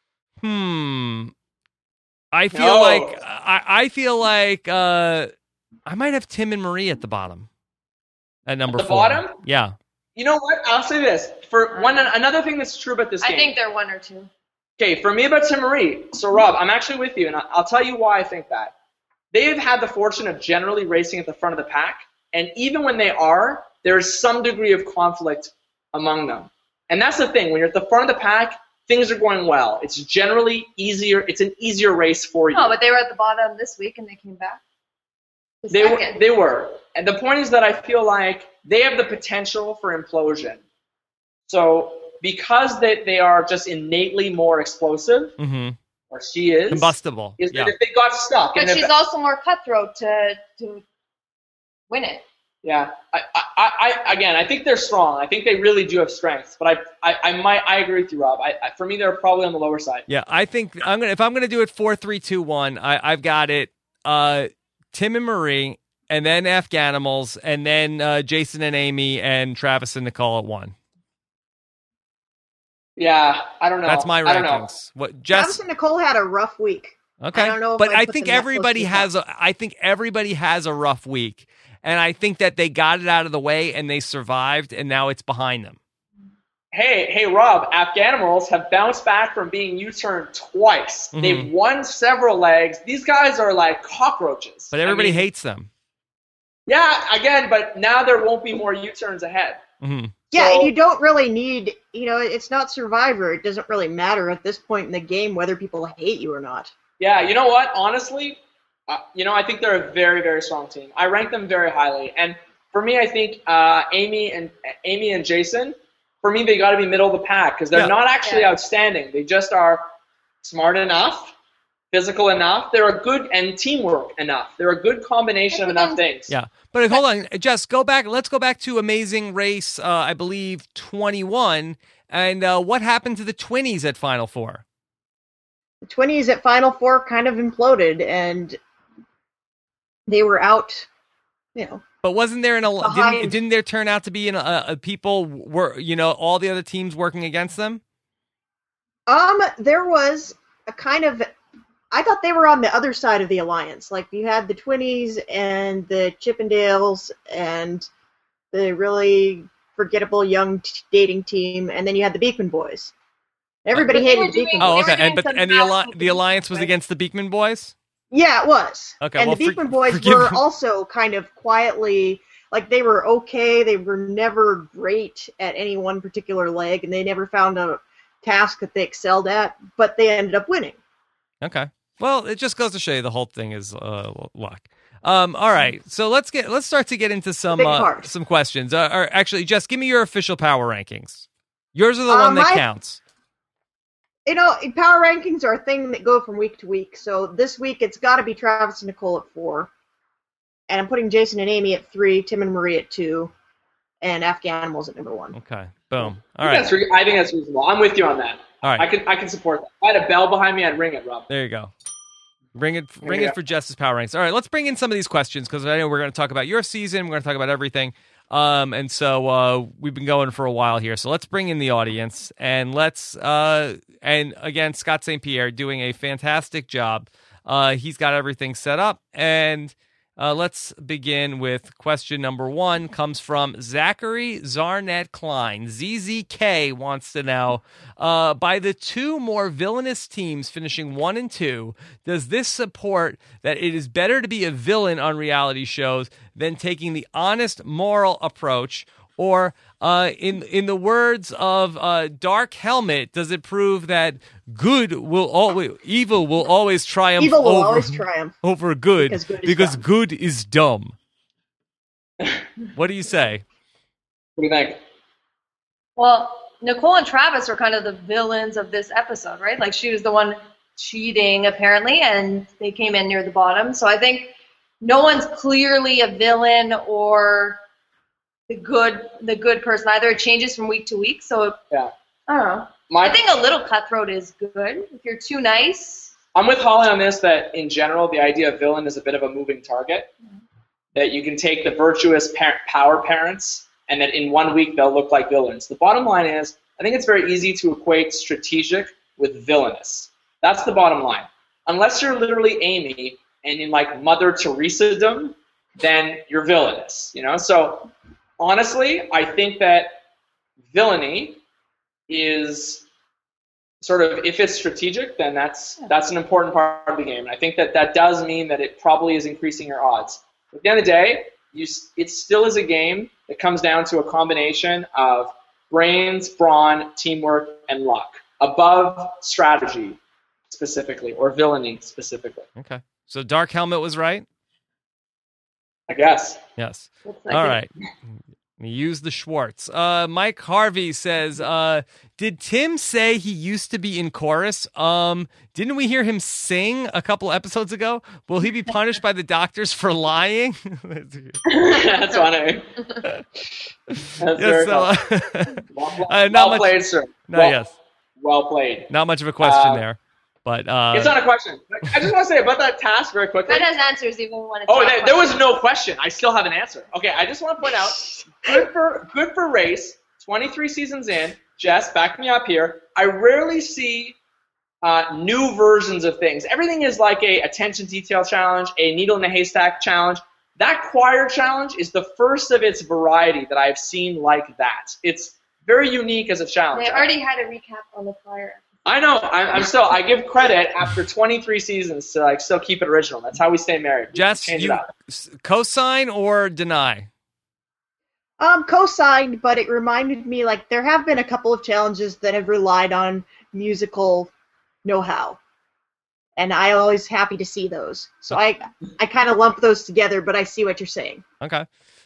I feel like I might have Tim and Marie at the bottom. At number 4. Bottom? Yeah. You know what? I'll say this. Another thing that's true about this game. I think they're 1 or 2. Okay, for me about Tim Marie. So, Rob, I'm actually with you, and I'll tell you why I think that. They have had the fortune of generally racing at the front of the pack, and even when they are, there is some degree of conflict among them. And that's the thing. When you're at the front of the pack, things are going well. It's generally easier. It's an easier race for you. No, but they were at the bottom this week, and they came back. They were. And the point is that I feel like they have the potential for implosion. So because they are just innately more explosive, or she is combustible, that if they got stuck, but she's also more cutthroat to win it. Yeah, I think they're strong. I think they really do have strengths. But I agree with you, Rob. For me, they're probably on the lower side. Yeah, I think if I'm gonna do it 4, 3, 2, 1, I've got it. Tim and Marie, and then Afghanimals, and then Jason and Amy, and Travis and Nicole at 1. Yeah, I don't know. That's my rankings. What Travis and Nicole had a rough week. Okay, I don't know, but I think everybody has. I think everybody has a rough week, and I think that they got it out of the way and they survived, and now it's behind them. hey, Rob, Afghanimals have bounced back from being U-turned twice. Mm-hmm. They've won several legs. These guys are like cockroaches. But everybody hates them. Yeah, again, but now there won't be more U-turns ahead. Mm-hmm. Yeah, and you don't really need, it's not Survivor. It doesn't really matter at this point in the game whether people hate you or not. Yeah, you know what? Honestly, I think they're a very, very strong team. I rank them very highly. And for me, I think Amy and Jason, for me, they got to be middle of the pack because they're not actually outstanding. They just are smart enough, physical enough. They're a good and teamwork enough. They're a good combination of enough things. Yeah, but hold on, Jess, go back. Let's go back to Amazing Race, I believe 21, and what happened to the Twinnies at Final Four? The Twinnies at Final Four kind of imploded, and they were out, But wasn't there didn't there turn out to be people were all the other teams working against them? There was a kind of, I thought they were on the other side of the alliance. Like you had the Twinnies and the Chippendales and the really forgettable young dating team, and then you had the Beekman Boys. Everybody hated the Beekman Boys. Oh, okay. And the alliance was against the Beekman Boys? Yeah, it was. Okay, and the Beekman Boys were also kind of quietly, like they were okay. They were never great at any one particular leg, and they never found a task that they excelled at, but they ended up winning. Okay. Well, it just goes to show you the whole thing is luck. All right, so let's start to get into some questions. Or actually, Jess, give me your official power rankings. Yours are the one that counts. Power rankings are a thing that go from week to week. So this week it's got to be Travis and Nicole at 4, and I'm putting Jason and Amy at 3, Tim and Marie at 2, and Afghanimals at number 1. Okay, boom. All right. I think that's reasonable. I'm with you on that. All right. I can support that. If I had a bell behind me, I'd ring it, Rob. There you go. Ring it for Jess's power ranks. All right, let's bring in some of these questions because I know we're going to talk about your season. We're going to talk about everything. And so we've been going for a while here. So let's bring in the audience and and again, Scott St. Pierre doing a fantastic job. He's got everything set up, and let's begin with question number 1. Comes from Zachary Zarnet Klein. ZZK wants to know, by the 2 more villainous teams finishing 1 and 2, does this support that it is better to be a villain on reality shows than taking the honest moral approach? Or in the words of Dark Helmet, does it prove that evil will always triumph? Evil will always triumph over good because good is dumb. What do you say? What do you think? Well, Nicole and Travis are kind of the villains of this episode, right? Like she was the one cheating apparently, and they came in near the bottom. So I think no one's clearly a villain or the good person either. It changes from week to week, so yeah. I don't know. I think a little cutthroat is good. If you're too nice. I'm with Holly on this, that in general the idea of villain is a bit of a moving target. Mm-hmm. That you can take the virtuous power parents and that in 1 week they'll look like villains. The bottom line is, I think it's very easy to equate strategic with villainous. That's the bottom line. Unless you're literally Amy and in like Mother Teresa-dom, then you're villainous. So honestly, I think that villainy is sort of, if it's strategic, then that's an important part of the game. And I think that does mean that it probably is increasing your odds. At the end of the day, it still is a game that comes down to a combination of brains, brawn, teamwork, and luck, above strategy specifically, or villainy specifically. Okay. So Dark Helmet was right? I guess. Yes. All right. Use the Schwartz. Mike Harvey says, did Tim say he used to be in chorus? Didn't we hear him sing a couple episodes ago? Will he be punished by the doctors for lying? That's funny. Well played, sir. Well played. Not much of a question there. But it's not a question. I just want to say about that task very quickly. That has answers even when it's there was no question. I still have an answer. Okay, I just want to point out, good for race, 23 seasons in, Jess, back me up here, I rarely see new versions of things. Everything is like a attention detail challenge, a needle in a haystack challenge. That choir challenge is the first of its variety that I've seen like that. It's very unique as a challenge. They already had a recap on the prior. I know. I give credit after 23 seasons to like still keep it original. That's how we stay married. Jess, Change you it up. co-sign or deny? Co-signed, but it reminded me, like, there have been a couple of challenges that have relied on musical know-how. And I always happy to see those. So I kind of lump those together, but I see what you're saying. Okay.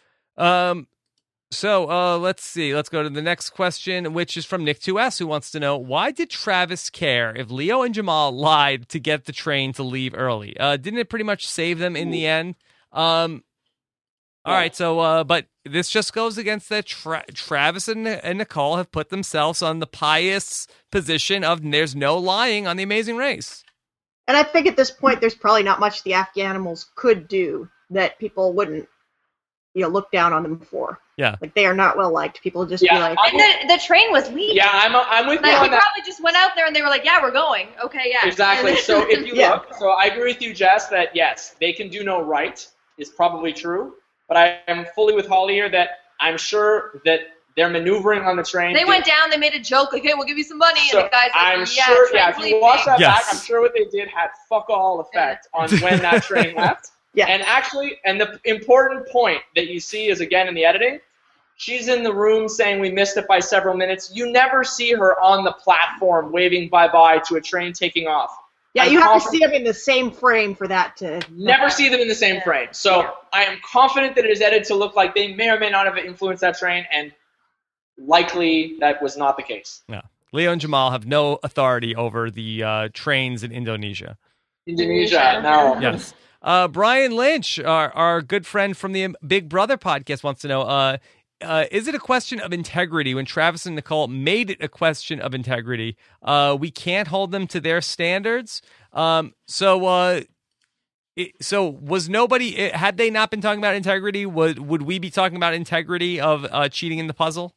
So let's see. Let's go to the next question, which is from Nick2S, who wants to know, why did Travis care if Leo and Jamal lied to get the train to leave early? Didn't it pretty much save them in the end? All right. So, but this just goes against that Travis and Nicole have put themselves on the pious position of there's no lying on The Amazing Race. And I think at this point, there's probably not much the Afghanimals could do that people wouldn't, look down on them for. Yeah. Like, they are not well liked. People just be like... And the train was leaving. Yeah, I'm with you like, on we that. probably just went out there and they were like, yeah, we're going. Okay, yeah. Exactly. So if you look, so I agree with you, Jess, that yes, they can do no right is probably true. But I am fully with Holly here that I'm sure that they're maneuvering on the train. They went down, they made a joke, like, hey, we'll give you some money. So and the guy's like, I'm sure, if you watch that Yes. back, I'm sure what they did had fuck all effect on when that train left. Yeah. And actually, and the important point that you see is, again, in the editing, she's in the room saying we missed it by several minutes. You never see her on the platform waving bye-bye to a train taking off. Yeah, you have to see them in the same frame for that to... Never see them in the same frame. So I am confident that it is edited to look like they may or may not have influenced that train, and likely that was not the case. No. Leo and Jamal have no authority over the trains in Indonesia. Indonesia, no. Yes. Brian Lynch, our good friend from the Big Brother podcast, wants to know, is it a question of integrity when Travis and Nicole made it a question of integrity? We can't hold them to their standards. So was nobody, had they not been talking about integrity, would we be talking about integrity of cheating in the puzzle?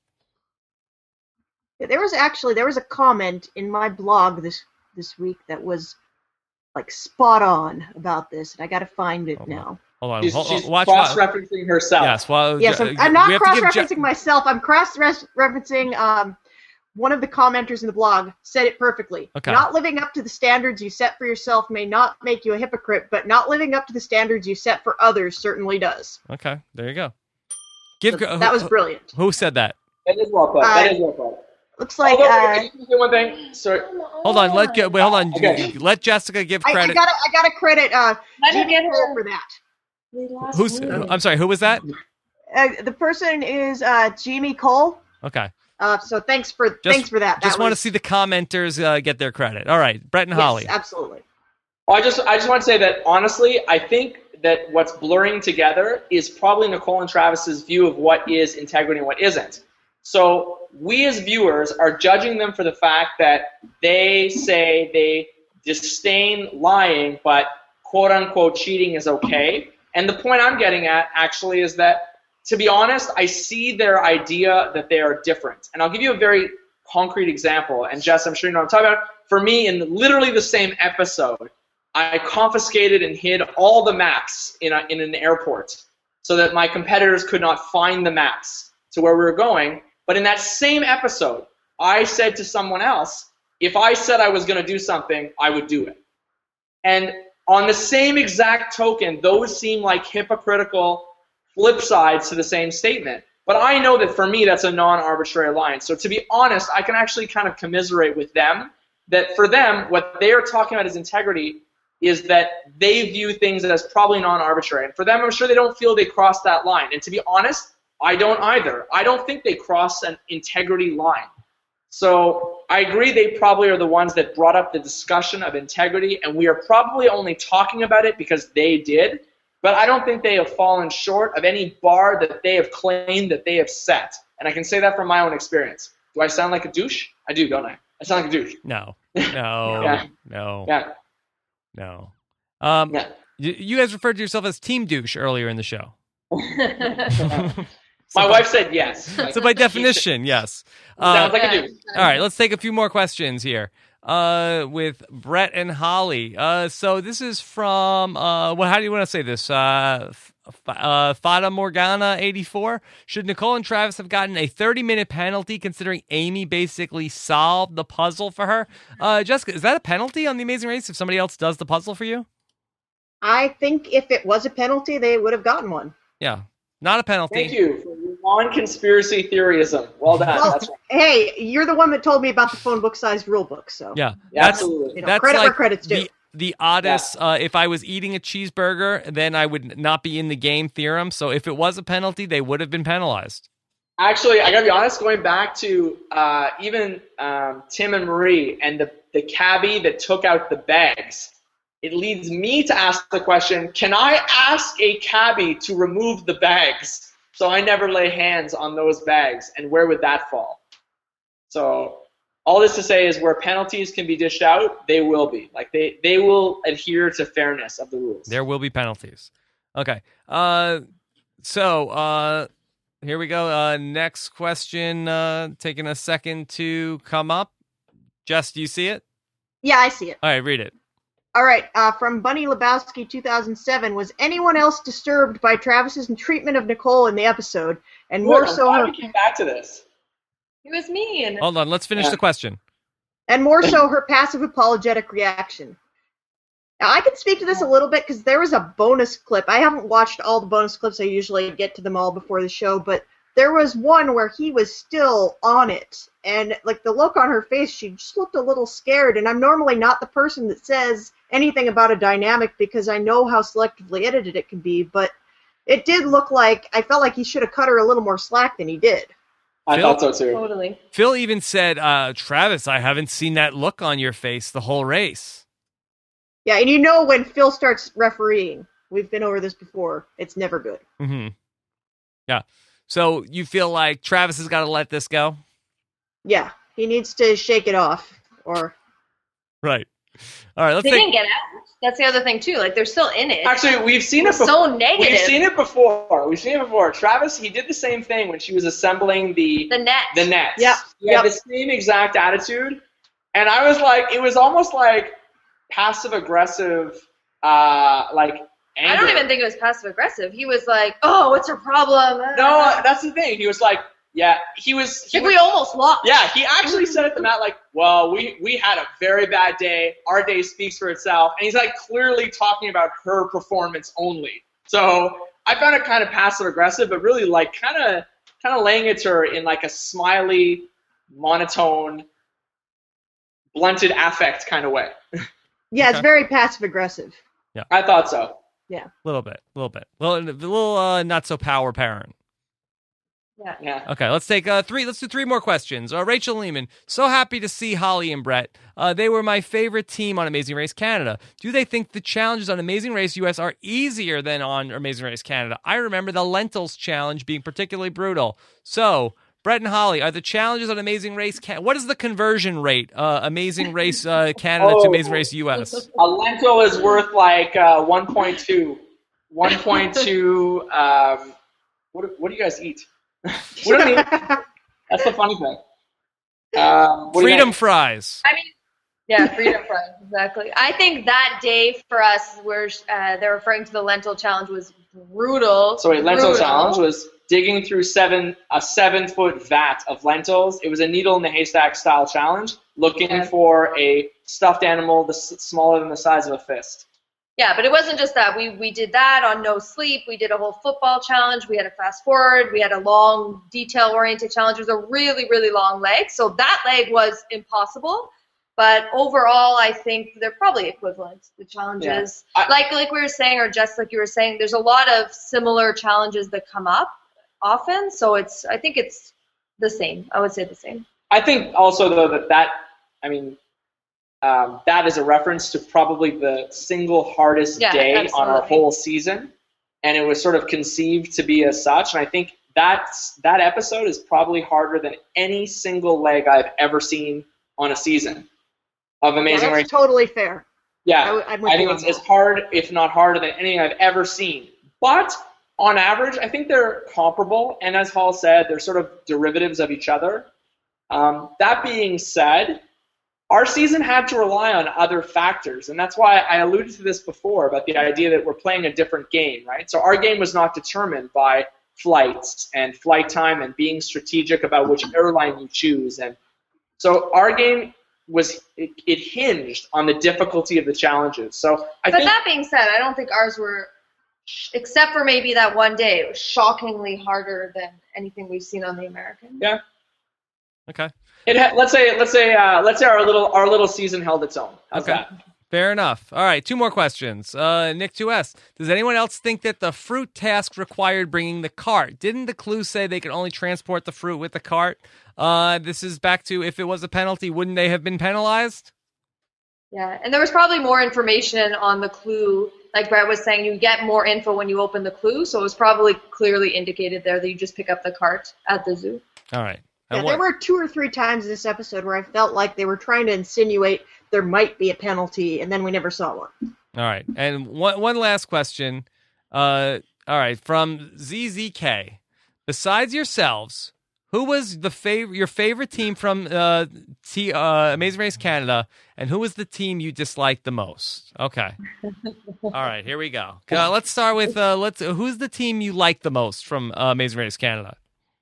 There was a comment in my blog this week that was like spot on about this, and I got to find it now. Hold on. She's Watch cross-referencing herself. Yes. Well, yes, I'm not cross-referencing myself. I'm cross-referencing one of the commenters in the blog said it perfectly. Okay. Not living up to the standards you set for yourself may not make you a hypocrite, but not living up to the standards you set for others certainly does. Okay, there you go. That was brilliant. Who said that? That is well put. Looks like. Can you say one thing? Sorry. Hold on. Hold on. Okay. Let Jessica give credit. I gotta credit Let get her for that. I'm sorry. Who was that? The person is Jamie Cole. Okay. So thanks for that. Just want to see the commenters get their credit. All right, Brett and Holly. Yes, absolutely. Well, I just want to say that honestly, I think that what's blurring together is probably Nicole and Travis's view of what is integrity and what isn't. So we as viewers are judging them for the fact that they say they disdain lying, but quote-unquote cheating is okay. And the point I'm getting at actually is that, to be honest, I see their idea that they are different. And I'll give you a very concrete example. And Jess, I'm sure you know what I'm talking about. For me, in literally the same episode, I confiscated and hid all the maps in an airport so that my competitors could not find the maps to where we were going. But in that same episode, I said to someone else, if I said I was going to do something, I would do it. And on the same exact token, those seem like hypocritical flip sides to the same statement. But I know that for me, that's a non-arbitrary line. So to be honest, I can actually kind of commiserate with them that for them, what they are talking about as integrity is that they view things as probably non-arbitrary. And for them, I'm sure they don't feel they crossed that line. And to be honest, I don't either. I don't think they cross an integrity line. So I agree they probably are the ones that brought up the discussion of integrity, and we are probably only talking about it because they did. But I don't think they have fallen short of any bar that they have claimed that they have set. And I can say that from my own experience. Do I sound like a douche? I do, don't I? I sound like a douche. No. Yeah. No. Yeah. No. Yeah. You guys referred to yourself as Team Douche earlier in the show. My wife said yes. So by definition, yes. Sounds like a douche. All right, let's take a few more questions here with Brett and Holly. So this is from, how do you want to say this? Fata Morgana 84. Should Nicole and Travis have gotten a 30-minute penalty considering Amy basically solved the puzzle for her? Jessica, is that a penalty on The Amazing Race if somebody else does the puzzle for you? I think if it was a penalty, they would have gotten one. Yeah, not a penalty. Thank you for your non-conspiracy theorism. Well done. Well, That's right. hey, you're the one that told me about the phone book-sized rule book, so Yeah, Absolutely. That's credit like where credit's due. the oddest. If I was eating a cheeseburger, then I would not be in the game theorem. So if it was a penalty, they would have been penalized. Actually, I gotta be honest. Going back to even Tim and Marie and the cabbie that took out the bags, it leads me to ask the question: can I ask a cabbie to remove the bags so I never lay hands on those bags? And where would that fall? So all this to say is where penalties can be dished out, they will be. Like they will adhere to fairness of the rules. There will be penalties. Okay. So here we go. Next question, taking a second to come up. Jess, do you see it? Yeah, I see it. All right, read it. All right, from Bunny Lebowski 2007, was anyone else disturbed by Travis's treatment of Nicole in the episode? And Good, more I'm so glad her we came back to this. It was mean. Hold on, let's finish the question. and more so her passive apologetic reaction. Now, I can speak to this a little bit because there was a bonus clip. I haven't watched all the bonus clips. I usually get to them all before the show, but there was one where he was still on it. And, like, the look on her face, she just looked a little scared. And I'm normally not the person that says anything about a dynamic because I know how selectively edited it can be. But it did look like, I felt like he should have cut her a little more slack than he did. I thought so too. Totally. Phil even said, Travis, I haven't seen that look on your face the whole race. Yeah, and you know when Phil starts refereeing, we've been over this before, it's never good. Mm-hmm. Yeah. So you feel like Travis has got to let this go? Yeah, he needs to shake it off. Or Right. All right, let's They take... didn't get out. That's the other thing, too. Like, they're still in it. Actually, we've seen it It's before. so negative. We've seen it before. Travis, he did the same thing when she was assembling the net. nets. Yep. He had the same exact attitude. And I was like, it was almost like passive-aggressive, like, anger. I don't even think it was passive-aggressive. He was like, oh, what's your problem? No, that's the thing. He was like, yeah, he was... Like, we almost lost. Yeah, he actually said it to Matt, like, well, we had a very bad day. Our day speaks for itself. And he's, like, clearly talking about her performance only. So I found it kind of passive-aggressive, but really, like, kind of laying it to her in, like, a smiley, monotone, blunted affect kind of way. yeah, it's Okay. very passive-aggressive. I thought so. A little bit. A little not so power parent. Yeah. Okay, let's take Let's do three more questions. Rachel Lehman, so happy to see Holly and Brett. They were my favorite team on Amazing Race Canada. Do they think the challenges on Amazing Race US are easier than on Amazing Race Canada? I remember the lentils challenge being particularly brutal. So, Brett and Holly, are the challenges on Amazing Race what is the conversion rate? Amazing Race Canada to Amazing Race US. A lentil is worth like 1.2. 1.2. What do you guys eat? What do you mean? That's the funny thing. Freedom fries. I mean, yeah, freedom fries, exactly. I think that day for us, where they're referring to the lentil challenge, was brutal. So lentil Brutal. challenge was digging through a 7-foot vat of lentils. It was a needle in the haystack style challenge, looking for a stuffed animal smaller than the size of a fist. Yeah, but it wasn't just that. We did that on No Sleep. We did a whole football challenge. We had a fast forward. We had a long detail-oriented challenge. It was a really, really long leg. So that leg was impossible. But overall, I think they're probably equivalent, the challenges. Yeah. Like we were saying, or just like you were saying, there's a lot of similar challenges that come up often. So I think it's the same. I would say the same. I think also, though, that is a reference to probably the single hardest day on our whole season, and it was sort of conceived to be as such. And I think that episode is probably harder than any single leg I've ever seen on a season of Amazing Race. That's totally fair. Yeah, I'm with I think you it's on as that. hard, if not harder, than anything I've ever seen. But on average, I think they're comparable, and as Hall said, they're sort of derivatives of each other. That being said, our season had to rely on other factors, and that's why I alluded to this before about the idea that we're playing a different game, right? So our game was not determined by flights and flight time and being strategic about which airline you choose. And so our game it hinged on the difficulty of the challenges. So but that being said, I don't think ours were, except for maybe that one day, it was shockingly harder than anything we've seen on the American. Yeah. Okay. Let's say our little season held its own. How's that? Fair enough. All right, 2 more questions. Nick 2S, does anyone else think that the fruit task required bringing the cart? Didn't the clue say they could only transport the fruit with the cart? This is back to, if it was a penalty, wouldn't they have been penalized? Yeah, and there was probably more information on the clue. Like Brett was saying, you get more info when you open the clue, so it was probably clearly indicated there that you just pick up the cart at the zoo. All right. Yeah, there were 2 or 3 times in this episode where I felt like they were trying to insinuate there might be a penalty, and then we never saw one. All right. And one last question. All right, from ZZK. Besides yourselves, who was your favorite team from Amazing Race Canada, and who was the team you disliked the most? Okay. All right, here we go. Let's start with who's the team you like the most from Amazing Race Canada?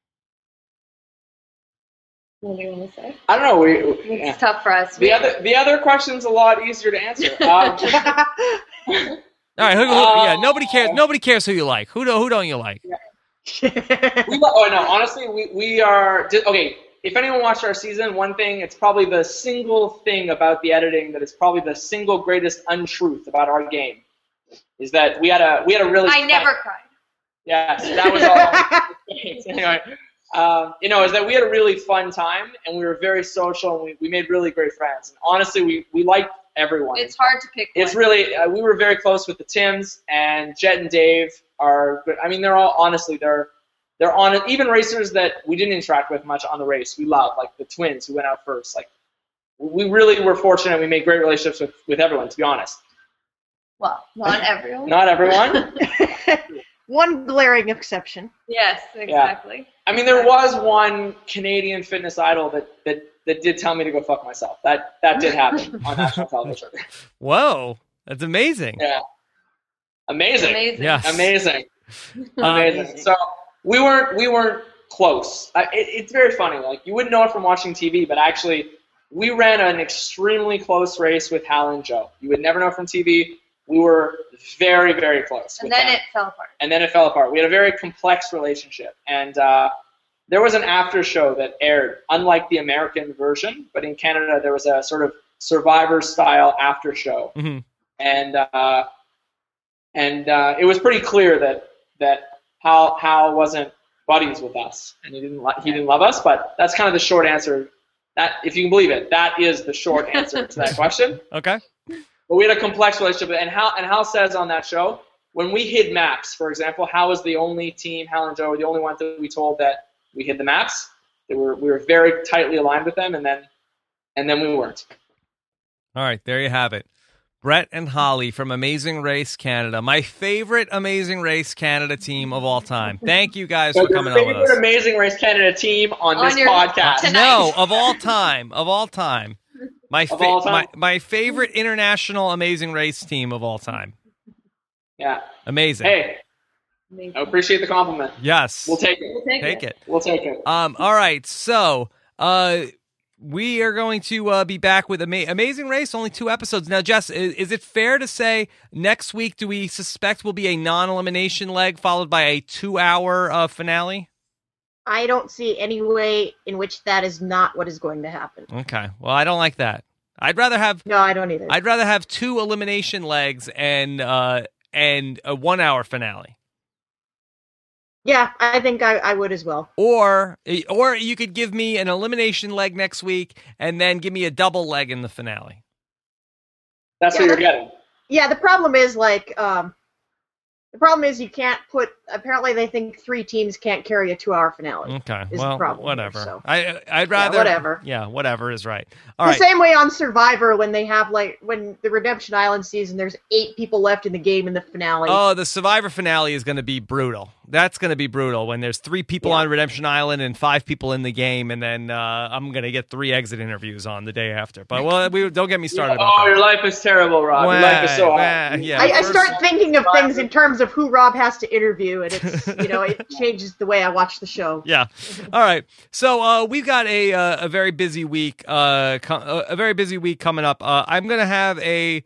What do you want to say? I don't know. It's tough for us. The other question's a lot easier to answer. All right, nobody cares. Nobody cares who you like. Who don't you like? Honestly, we are okay. If anyone watched our season, one thing, it's probably the single thing about the editing that is probably the single greatest untruth about our game, is that we had a really. I never cried. Yes, that was all. Anyway. Is that we had a really fun time, and we were very social, and we made really great friends. And honestly, we liked everyone. It's hard to pick one. It's really, we were very close with the Tims, and Jet and Dave are good. I mean, they're all, honestly, they're on it. Even racers that we didn't interact with much on the race, we love, like the twins who went out first. Like, we really were fortunate. We made great relationships with everyone, to be honest. Well, not everyone. Not everyone. One glaring exception. Yes, exactly. Yeah. I mean, there was one Canadian fitness idol that did tell me to go fuck myself. That did happen on national television. Whoa, that's amazing. Yeah, amazing. Yes. Amazing. So we weren't close. It's very funny. Like, you wouldn't know it from watching TV, but actually, we ran an extremely close race with Hal and Joe. You would never know from TV. We were very, very close. And then it fell apart. We had a very complex relationship. And there was an after show that aired, unlike the American version, but in Canada there was a sort of Survivor-style after show. Mm-hmm. And it was pretty clear that Hal wasn't buddies with us, and he didn't love us. But that's kind of the short answer. That, if you can believe it, that is the short answer to that question. Okay. But we had a complex relationship, and Hal says on that show, when we hid maps, for example, Hal was the only team, Hal and Joe were the only ones that we told that we hid the maps. We were very tightly aligned with them, and then we weren't. All right, there you have it. Brett and Holly from Amazing Race Canada, my favorite Amazing Race Canada team of all time. Thank you guys for coming on with us. Favorite Amazing Race Canada team on this podcast. No, of all time. My favorite international Amazing Race team of all time. Yeah. Amazing. Hey, I appreciate the compliment. Yes. We'll take it. We'll take it. All right. So, we are going to be back with Amazing Race, only 2 episodes. Now, Jess, is it fair to say next week, do we suspect will be a non-elimination leg followed by a 2-hour finale? I don't see any way in which that is not what is going to happen. Okay. Well, I don't like that. I'd rather have... No, I don't either. I'd rather have 2 elimination legs and a 1-hour finale. Yeah, I think I would as well. Or you could give me an elimination leg next week and then give me a double leg in the finale. That's what you're getting. Yeah, the problem is, like, The problem is you can't put. Apparently, they think 3 teams can't carry a 2-hour finale. Okay, is well, the problem whatever. Here, so. I'd rather. Whatever. Yeah, whatever is right. All the right. same way on Survivor when they have when the Redemption Island season, there's 8 people left in the game in the finale. Oh, the Survivor finale is going to be brutal. That's going to be brutal when there's 3 people on Redemption Island and 5 people in the game, and then I'm going to get 3 exit interviews on the day after. But don't get me started. Oh, your life is terrible, Rob. Your life is so hard. Yeah. I start thinking of things in terms of who Rob has to interview, and it's it changes the way I watch the show. Yeah. All right. So we've got a very busy week. A very busy week coming up. I'm going to have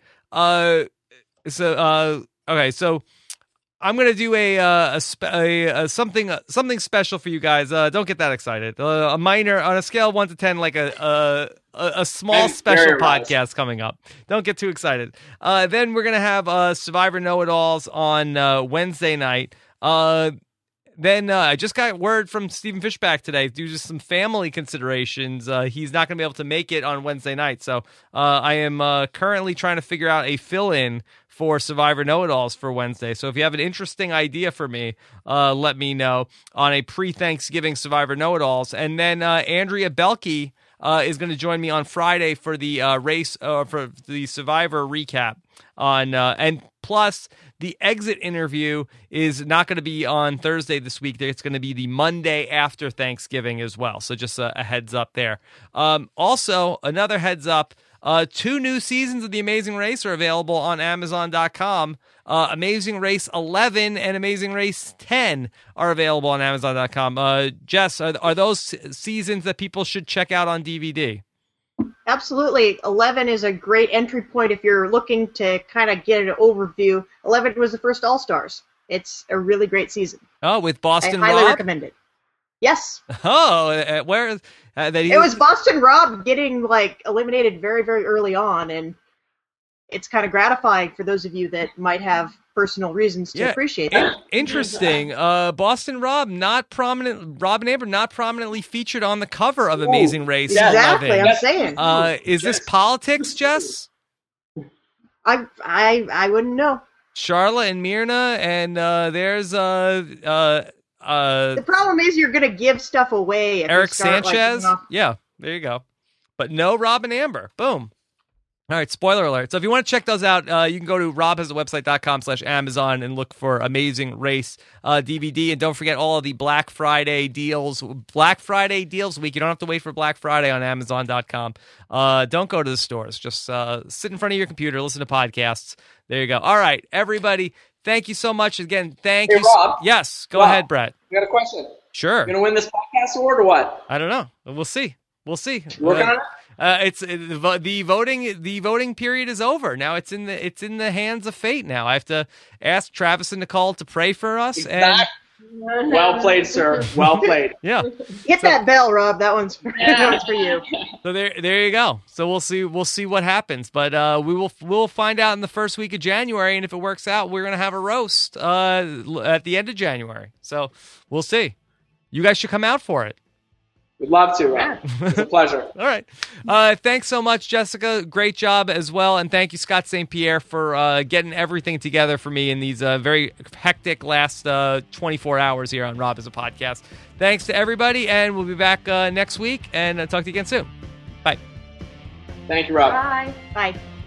So I'm gonna do something special for you guys. Don't get that excited. A minor on a scale of 1 to 10, like a small special podcast coming up. Don't get too excited. Then we're gonna have Survivor Know-It-Alls on Wednesday night. Then I just got word from Stephen Fishback today due to some family considerations. He's not going to be able to make it on Wednesday night. So I am currently trying to figure out a fill-in for Survivor Know-It-Alls for Wednesday. So if you have an interesting idea for me, let me know on a pre-Thanksgiving Survivor Know-It-Alls. And then Andrea Belke is going to join me on Friday for the race for the Survivor recap on and plus the exit interview is not going to be on Thursday this week. It's going to be the Monday after Thanksgiving as well. So just a heads up there. Also, another heads up, 2 new seasons of The Amazing Race are available on Amazon.com. Amazing Race 11 and Amazing Race 10 are available on Amazon.com. Jess, are those seasons that people should check out on DVD? Absolutely. 11 is a great entry point if you're looking to kind of get an overview. 11 was the first All-Stars. It's a really great season. Oh, with Boston Rob? I highly Rob? recommend it. Yes. Oh, where? It was Boston Rob getting eliminated very, very early on, and it's kind of gratifying for those of you that might have personal reasons to appreciate that. Interesting. Boston Rob, Rob and Amber not prominently featured on the cover of Amazing Race. Yeah, exactly, I'm saying. Is this politics, Jess? I wouldn't know. Charlotte and Myrna, and there's the problem is you're going to give stuff away. If Eric you start, Sanchez. Yeah, there you go. But no Rob and Amber. Boom. All right, spoiler alert. So if you want to check those out, you can go to robhasawebsite.com/Amazon and look for Amazing Race DVD. And don't forget all of the Black Friday deals. Black Friday deals week. You don't have to wait for Black Friday on Amazon.com. Don't go to the stores. Just sit in front of your computer, listen to podcasts. There you go. All right, everybody. Thank you so much again. Thank you. Rob. Yes, go ahead, Brett. I got a question. Sure. You going to win this podcast award or what? I don't know. We'll see. Working on it? It's the voting period is over. Now it's in the hands of fate. Now I have to ask Travis and Nicole to pray for us. And well played, sir. Well played. Yeah. Hit that bell, Rob. That one's for you. So there you go. So we'll see what happens. But we'll find out in the first week of January, and if it works out, we're gonna have a roast at the end of January. So we'll see. You guys should come out for it. We'd love to, Rob. It's a pleasure. All right. Thanks so much, Jessica. Great job as well. And thank you, Scott St. Pierre, for getting everything together for me in these very hectic last 24 hours here on Rob as a Podcast. Thanks to everybody, and we'll be back next week, and talk to you again soon. Bye. Thank you, Rob. Bye. Bye.